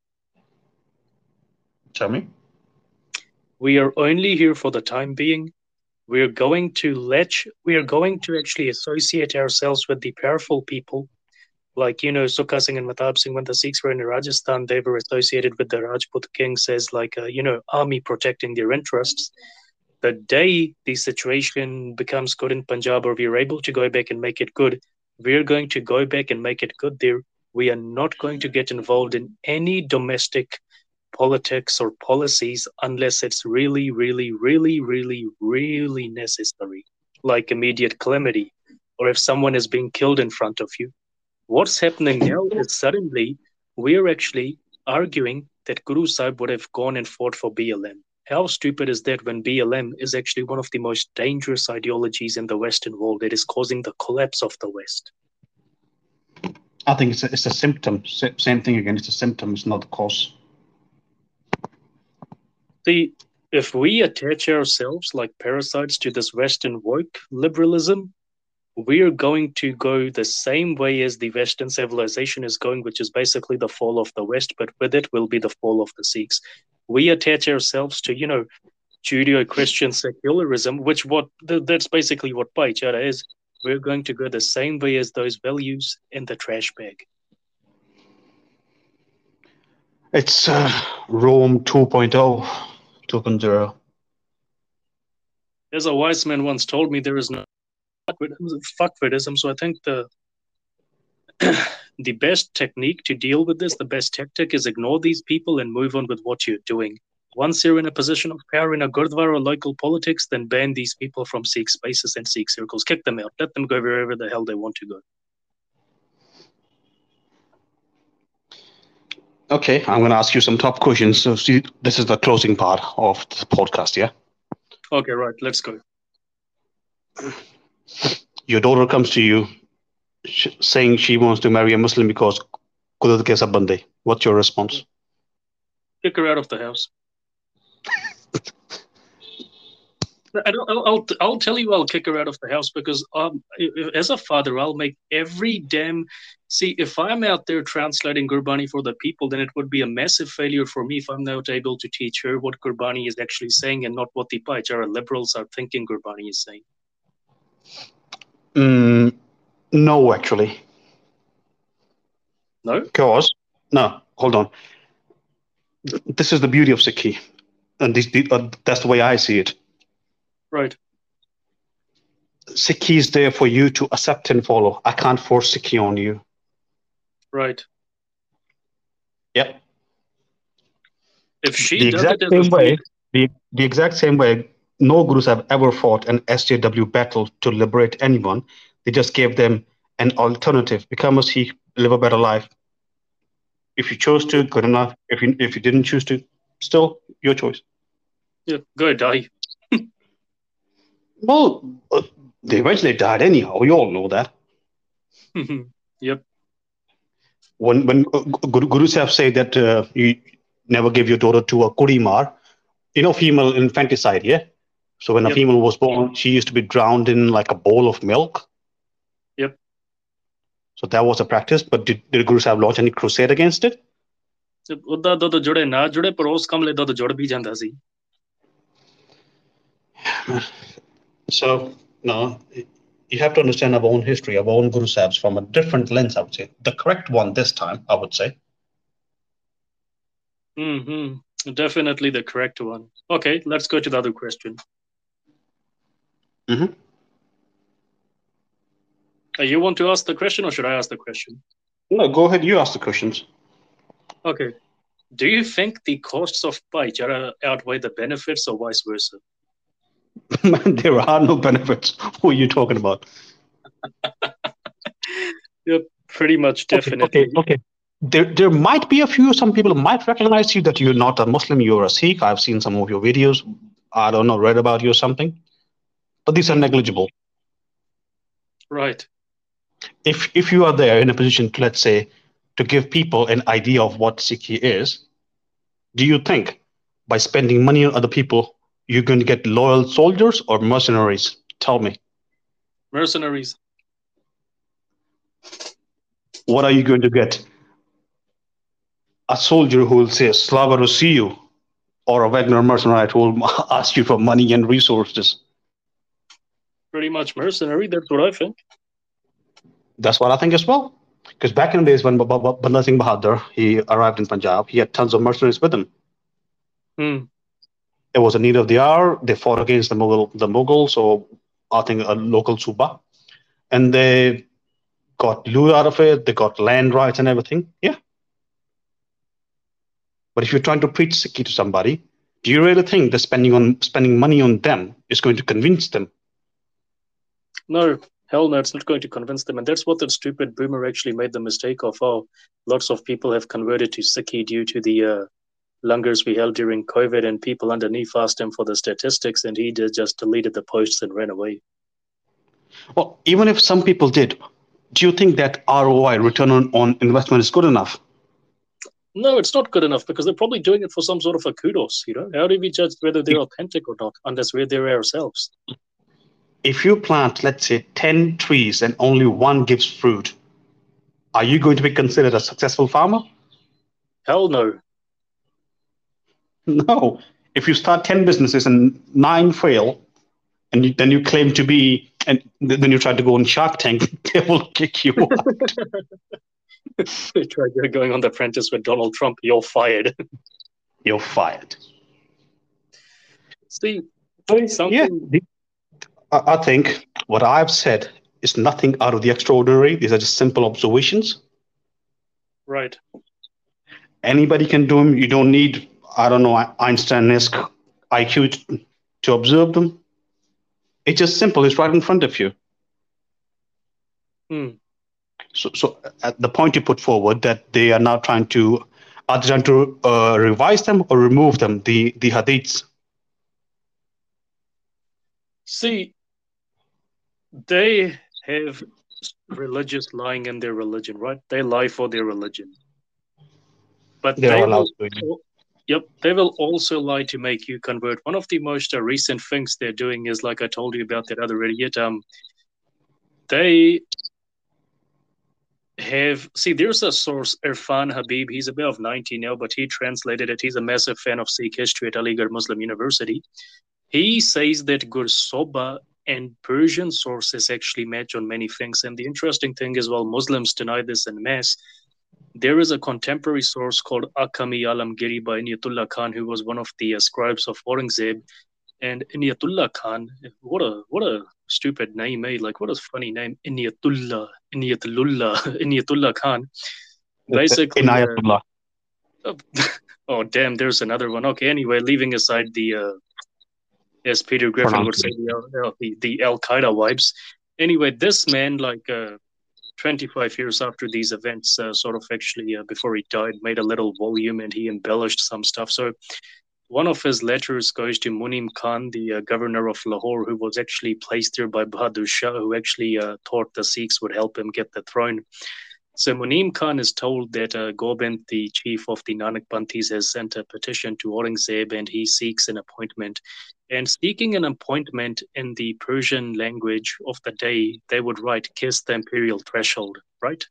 Tell me.
We are only here for the time being. We're going to let we are going to actually associate ourselves with the powerful people, like, you know, Sukha Singh and Matab Singh. When the Sikhs were in Rajasthan, they were associated with the Rajput kings as like a, you know, army protecting their interests. The day the situation becomes good in Punjab, or we're able to go back and make it good, we're going to go back and make it good there. We are not going to get involved in any domestic politics or policies unless it's really, really, really, really, really necessary, like immediate calamity, or if someone is being killed in front of you. What's happening now is suddenly we're actually arguing that Guru Sahib would have gone and fought for B L M. How stupid is that when B L M is actually one of the most dangerous ideologies in the Western world? It is causing the collapse of the West.
I think it's a, it's a symptom. Same thing again. It's a symptom. It's not the cause.
See, if we attach ourselves like parasites to this Western woke liberalism, we are going to go the same way as the Western civilization is going, which is basically the fall of the West, but with it will be the fall of the Sikhs. We attach ourselves to, you know, Judeo-Christian secularism, which what that's basically what Bhaichara is. We're going to go the same way as those values in the trash bag.
It's uh, Rome two point oh, two point oh.
As a wise man once told me, there is no fuckfordism, so I think the the best technique to deal with this, the best tactic is ignore these people and move on with what you're doing. Once you're in a position of power in a Gurdwara or local politics, then ban these people from Sikh spaces and Sikh circles. Kick them out. Let them go wherever the hell they want to go.
Okay, I'm going to ask you some top questions. So see, this is the closing part of the podcast, yeah?
Okay, right. Let's go.
Your daughter comes to you sh- saying she wants to marry a Muslim because Kudat ke sab bande. What's your response?
Kick her out of the house. I don't, I'll, I'll, I'll tell you I'll kick her out of the house because um, as a father, I'll make every damn... See, if I'm out there translating Gurbani for the people, then it would be a massive failure for me if I'm not able to teach her what Gurbani is actually saying and not what the Bhaichara liberals are thinking Gurbani is saying.
Mm, no, actually.
No?
Because, no, hold on. This is the beauty of Sikhi. And this, uh, that's the way I see it.
Right.
Sikhi is there for you to accept and follow. I can't force Sikhi on you.
Right.
Yep.
If she
the
does
exact
it as
same
a
way,
Sikh,
the, the exact same way, no gurus have ever fought an S J W battle to liberate anyone. They just gave them an alternative. Become a Sikh, live a better life. If you chose to, good enough. If you if you didn't choose to, still your choice.
yeah, go die.
Well, uh, they eventually died anyhow. We all know that.
Yep.
When when uh, Guru, gurus have said that uh, you never give your daughter to a kurimar, you know, female infanticide, yeah. So when
Yep.
a female was born, she used to be drowned in like a bowl of milk.
Yep.
So that was a practice. But did, did gurus have launched any crusade against it?
ਉਹਦਾ ਦੁੱਧ ਜੁੜੇ ਨਾ ਜੁੜੇ ਪਰ ਉਸ ਕੰਮ ਲਈ ਦੁੱਧ ਜੁੜ ਵੀ ਜਾਂਦਾ ਸੀ.
So no, you have to understand our own history, our own guru sahibs from a different lens. I would say the correct one this time. I would say.
Mm-hmm. Definitely the correct one. Okay, let's go to the other question.
Mm-hmm.
Uh, you want to ask the question or should I ask the question?
No, go ahead. You ask the questions.
Okay. Do you think the costs of Bhaichara outweigh the benefits or vice versa?
There are no benefits. Who are you talking about?
Yep, pretty much, definitely.
Okay, okay, okay. There, there might be a few. Some people might recognize you that you're not a Muslim, you're a Sikh. I've seen some of your videos. I don't know, read about you or something. But these are negligible.
Right.
If if you are there in a position to, let's say, to give people an idea of what Sikhi is, do you think by spending money on other people, you're going to get loyal soldiers or mercenaries? Tell me.
Mercenaries.
What are you going to get? A soldier who will say, Slava Rossiu, or a Wagner mercenary who will ask you for money and resources.
Pretty much mercenary, that's what I think.
That's what I think as well. Because back in the days when Banda Singh Bahadur, he arrived in Punjab, he had tons of mercenaries with him.
Hmm.
It was a need of the hour. They fought against the Mughal, the Mughals, or I think a local Suba. And they got loot out of it. They got land rights and everything. Yeah. But if you're trying to preach Sikhi to somebody, do you really think that spending on spending money on them is going to convince them?
No, hell no, it's not going to convince them. And that's what that stupid boomer actually made the mistake of. Oh, lots of people have converted to Sikhi due to the uh, langars we held during COVID, and people underneath asked him for the statistics, and he did just deleted the posts and ran away.
Well, even if some people did, do you think that R O I, return on, on investment, is good enough?
No, it's not good enough because they're probably doing it for some sort of a kudos, you know? How do we judge whether they're authentic or not unless we're there ourselves?
If you plant, let's say, ten trees and only one gives fruit, are you going to be considered a successful farmer?
Hell no.
No. If you start ten businesses and nine fail, and you, then you claim to be, and then you try to go on Shark Tank, they will kick you out.
You try going on The Apprentice with Donald Trump, you're fired.
You're fired.
See,
something... Yeah. I think what I've said is nothing out of the extraordinary. These are just simple observations.
Right.
Anybody can do them. You don't need, I don't know, Einstein-esque I Q to observe them. It's just simple. It's right in front of you.
Hmm.
So, so at the point you put forward that they are now trying to, are they trying to uh, revise them or remove them, the the hadiths?
See, they have religious lying in their religion, right? They lie for their religion, but
They're
they
allowed
will.
to.
al- Yep, they will also lie to make you convert. One of the most uh, recent things they're doing is, like I told you about that other idiot. Um, they have see. There's a source, Irfan Habib. He's about ninety now, but he translated it. He's a massive fan of Sikh history at Aligarh Muslim University. He says that Gursoba and Persian sources actually match on many things. And the interesting thing is, while Muslims deny this en masse, there is a contemporary source called Akami Alamgiri by Inayatullah Khan, who was one of the uh, scribes of Aurangzeb. And Inayatullah Khan, what a what a stupid name, eh? Like, what a funny name, Inayatullah, Inayatullah, Inayatullah Khan.
It's
Basically,
Inayatullah.
uh, oh damn, there's another one. Okay, anyway, leaving aside the uh, as Peter Griffin would say,
Pronunciation.
the uh, the, the Al Qaeda vibes. Anyway, this man, like uh, twenty-five years after these events, uh, sort of actually uh, before he died, made a little volume and he embellished some stuff. So one of his letters goes to Munim Khan, the uh, governor of Lahore, who was actually placed there by Bahadur Shah, who actually uh, thought the Sikhs would help him get the throne. So Munim Khan is told that uh, Gobind, the chief of the Nanak Panthis, has sent a petition to Aurangzeb and he seeks an appointment. And seeking an appointment in the Persian language of the day, they would write kiss the imperial threshold, right?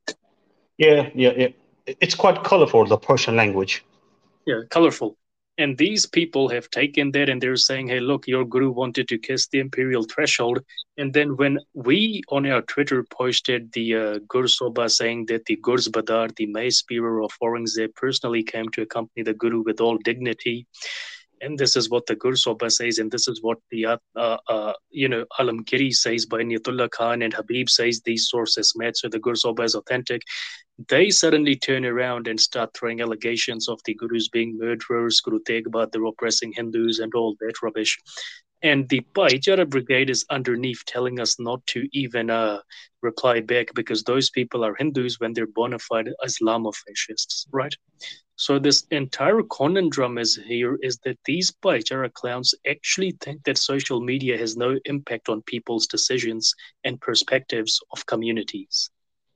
Yeah, yeah, yeah. It's quite colorful, the Persian language.
Yeah, colorful. And these people have taken that and they're saying, hey, look, your guru wanted to kiss the imperial threshold. And then when we on our Twitter posted the uh, Gur Soba saying that the Gurs Badar, the mace bearer of Aurangzeb, personally came to accompany the guru with all dignity, and this is what the Gur Soba says, and this is what the uh, uh, uh, you know Alamgiri says by Niyatullah Khan, and Habib says these sources met, so the Gur Soba is authentic. They suddenly turn around and start throwing allegations of the Gurus being murderers, Guru Tegh Bahadur oppressing Hindus, and all that rubbish. And the Bhaichara Brigade is underneath telling us not to even uh, reply back because those people are Hindus when they're bona fide Islamofascists, right? So this entire conundrum is here is that these Bhaichara clowns actually think that social media has no impact on people's decisions and perspectives of communities.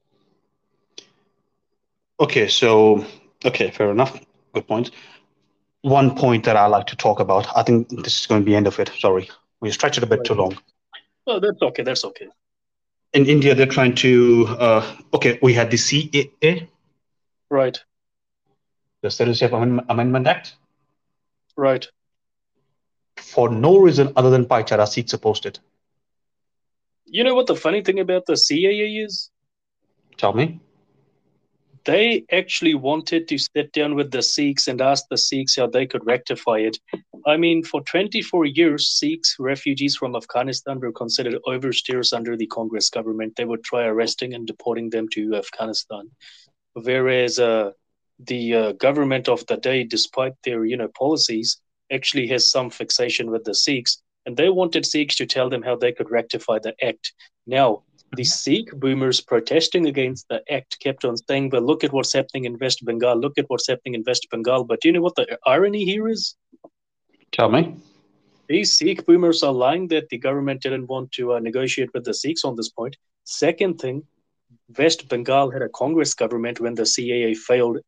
Okay, so okay, fair enough. Good point. One point that I like to talk about. I think this is going to be the end of it. Sorry, we stretched it a bit
Right.
too long.
Oh, that's okay. That's okay.
In India, they're trying to. Uh, okay, we had the C A A,
Right.
the Citizenship Amendment, Amendment Act.
Right.
For no reason other than Paichara, Sikhs opposed it.
You know what the funny thing about the C A A is?
Tell me.
They actually wanted to sit down with the Sikhs and ask the Sikhs how they could rectify it. I mean, for twenty-four years, Sikhs, refugees from Afghanistan, were considered oversteers under the Congress government. They would try arresting and deporting them to Afghanistan. Whereas uh, the uh, government of the day, despite their you know policies, actually has some fixation with the Sikhs, and they wanted Sikhs to tell them how they could rectify the act. Now, the Sikh boomers protesting against the act kept on saying, "Well, look at what's happening in West Bengal. Look at what's happening in West Bengal." But do you know what the irony here is?
Tell me.
These Sikh boomers are lying that the government didn't want to uh, negotiate with the Sikhs on this point. Second thing, West Bengal had a Congress government when the C A A failed.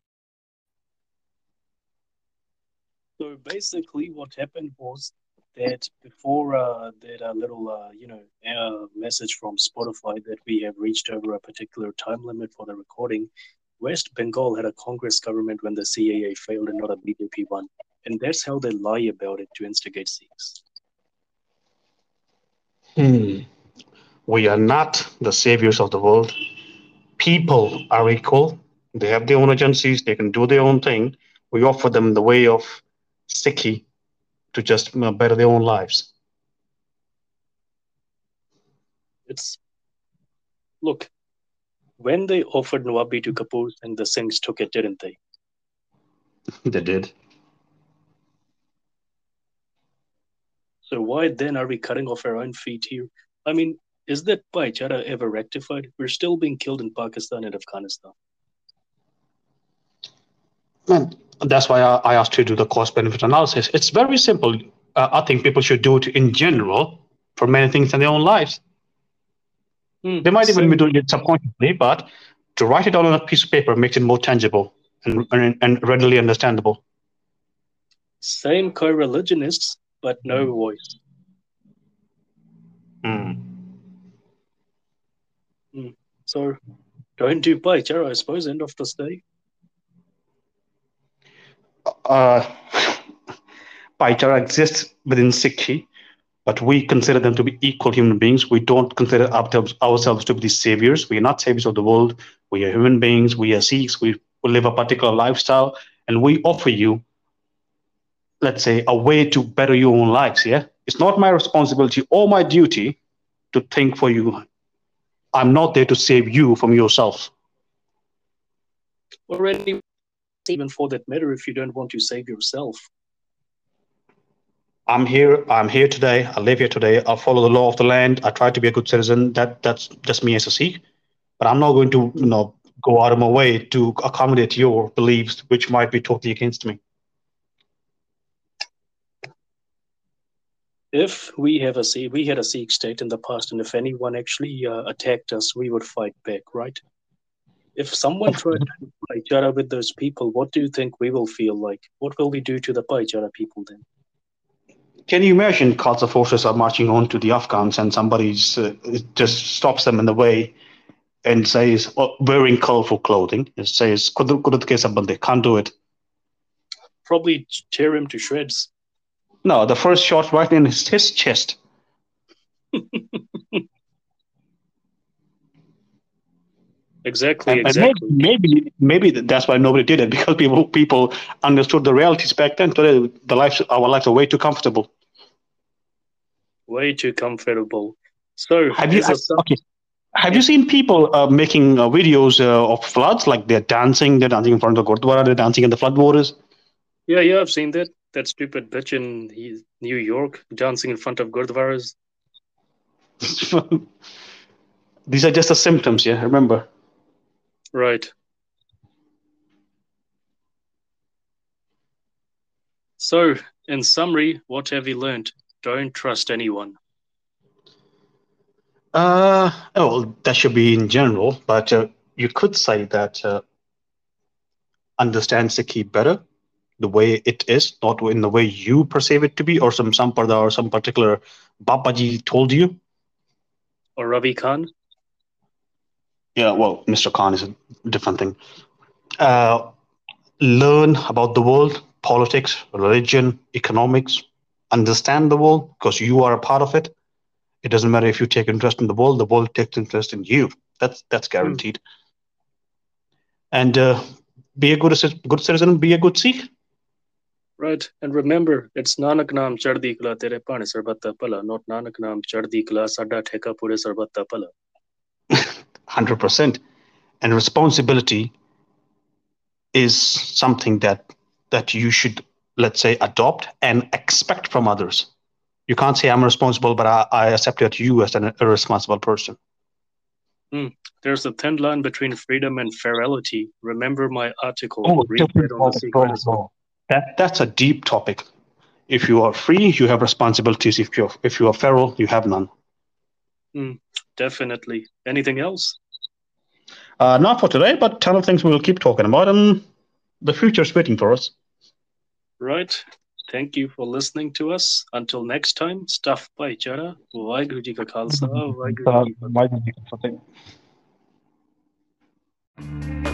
So basically, what happened was that before uh, that uh, little, uh, you know, uh, message from Spotify that we have reached over a particular time limit for the recording, West Bengal had a Congress government when the C A A failed and not a B J P one. And that's how they lie about it to instigate Sikhs.
Hmm. We are not the saviors of the world. People are equal. They have their own agencies. They can do their own thing. We offer them the way of Sikhi to just you know, better their own lives.
It's, look, When they offered Nwabi to Kapoor, and the Singhs took it, didn't they?
They did.
So why then are we cutting off our own feet here? I mean, is that bhaichara ever rectified? We're still being killed in Pakistan and Afghanistan.
And that's why I, I asked you to do the cost benefit analysis. It's very simple. Uh, I think people should do it in general for many things in their own lives.
Hmm,
They might even
same,
be doing it subconsciously, but to write it down on a piece of paper makes it more tangible and, and, and readily understandable.
same co-religionists, but no voice.
Mm.
Hmm. So don't do bhaichara, I suppose, end of this day.
Uh, Bhaichara exists within Sikhi, but we consider them to be equal human beings. We don't consider ourselves, ourselves to be the saviors. We are not saviors of the world. We are human beings. We are Sikhs. We, we live a particular lifestyle, and we offer you, let's say, a way to better your own lives. Yeah, it's not my responsibility or my duty to think for you. I'm not there to save you from yourself.
Or any, even for that matter, if you don't want to save yourself.
I'm here. I'm here today. I live here today. I follow the law of the land. I try to be a good citizen. That that's just me as a Sikh. But I'm not going to, you know, go out of my way to accommodate your beliefs, which might be totally against me.
If we have a Sikh, we had a Sikh state in the past, and if anyone actually uh, attacked us, we would fight back, right? If someone tried to do bhaichara with those people, what do you think we will feel like? What will we do to the bhaichara people then?
Can you imagine Khalsa forces are marching on to the Afghans and somebody uh, just stops them in the way and says, oh, wearing colorful clothing, it says, "Kudur- kudur ke sab bande," can't do it.
Probably tear him to shreds.
No, the first shot right in his, his chest.
Exactly,
And, and
exactly.
maybe, maybe maybe that's why nobody did it, because people people understood the realities back then. Today, the lives, our lives are way too comfortable.
Way too comfortable. So,
Have you
as a sub,
okay? Have you
yeah,
seen people uh, making uh, videos uh, of floods? Like they're dancing, they're dancing in front of the Gurdwara, they're dancing in the flood waters.
yeah, yeah, I've seen that. That stupid bitch in he- New York dancing in front of gurdwaras.
These are just the symptoms, yeah. Remember,
Right. So, in summary, what have you learned? Don't trust anyone.
uh, oh, that should be in general, but uh, you could say that uh, understand Sikhi better, the way it is, not in the way you perceive it to be, or some sampada or some particular Babaji told you.
Or Ravi Khan?
Yeah, well, Mister Khan is a different thing. Uh, Learn about the world, politics, religion, economics, understand the world because you are a part of it. It doesn't matter if you take interest in the world, the world takes interest in you. That's that's
Hmm.
guaranteed. And uh, be a good good citizen, be a good Sikh.
Right. And remember, it's Nanak Naam Chardi Kala Tere Pane Sarbatta Pala, not Nanak Naam Chardi Kala Sada Theka Pure Sarbatta Pala.
one hundred percent. And responsibility is something that that you should, let's say, adopt and expect from others. You can't say I'm responsible, but I, I accept that you as an irresponsible person.
Hmm. There's a thin line between freedom and ferality. Remember my article.
Oh,
Read that
different
on the
topic,
Sikh
bro,
Renaissance.
bro. That that's a deep topic. If you are free, you have responsibilities. If you're if you are feral, you have none.
Hmm. Definitely. Anything else?
Uh, not for today, but a ton of things we'll keep talking about, and the future's waiting for us.
Right. Thank you for listening to us. Until next time, stuff bhaichara. Vaheguru Ji Ka Khalsa, Vaheguru Ji Ki Fateh.
Why did you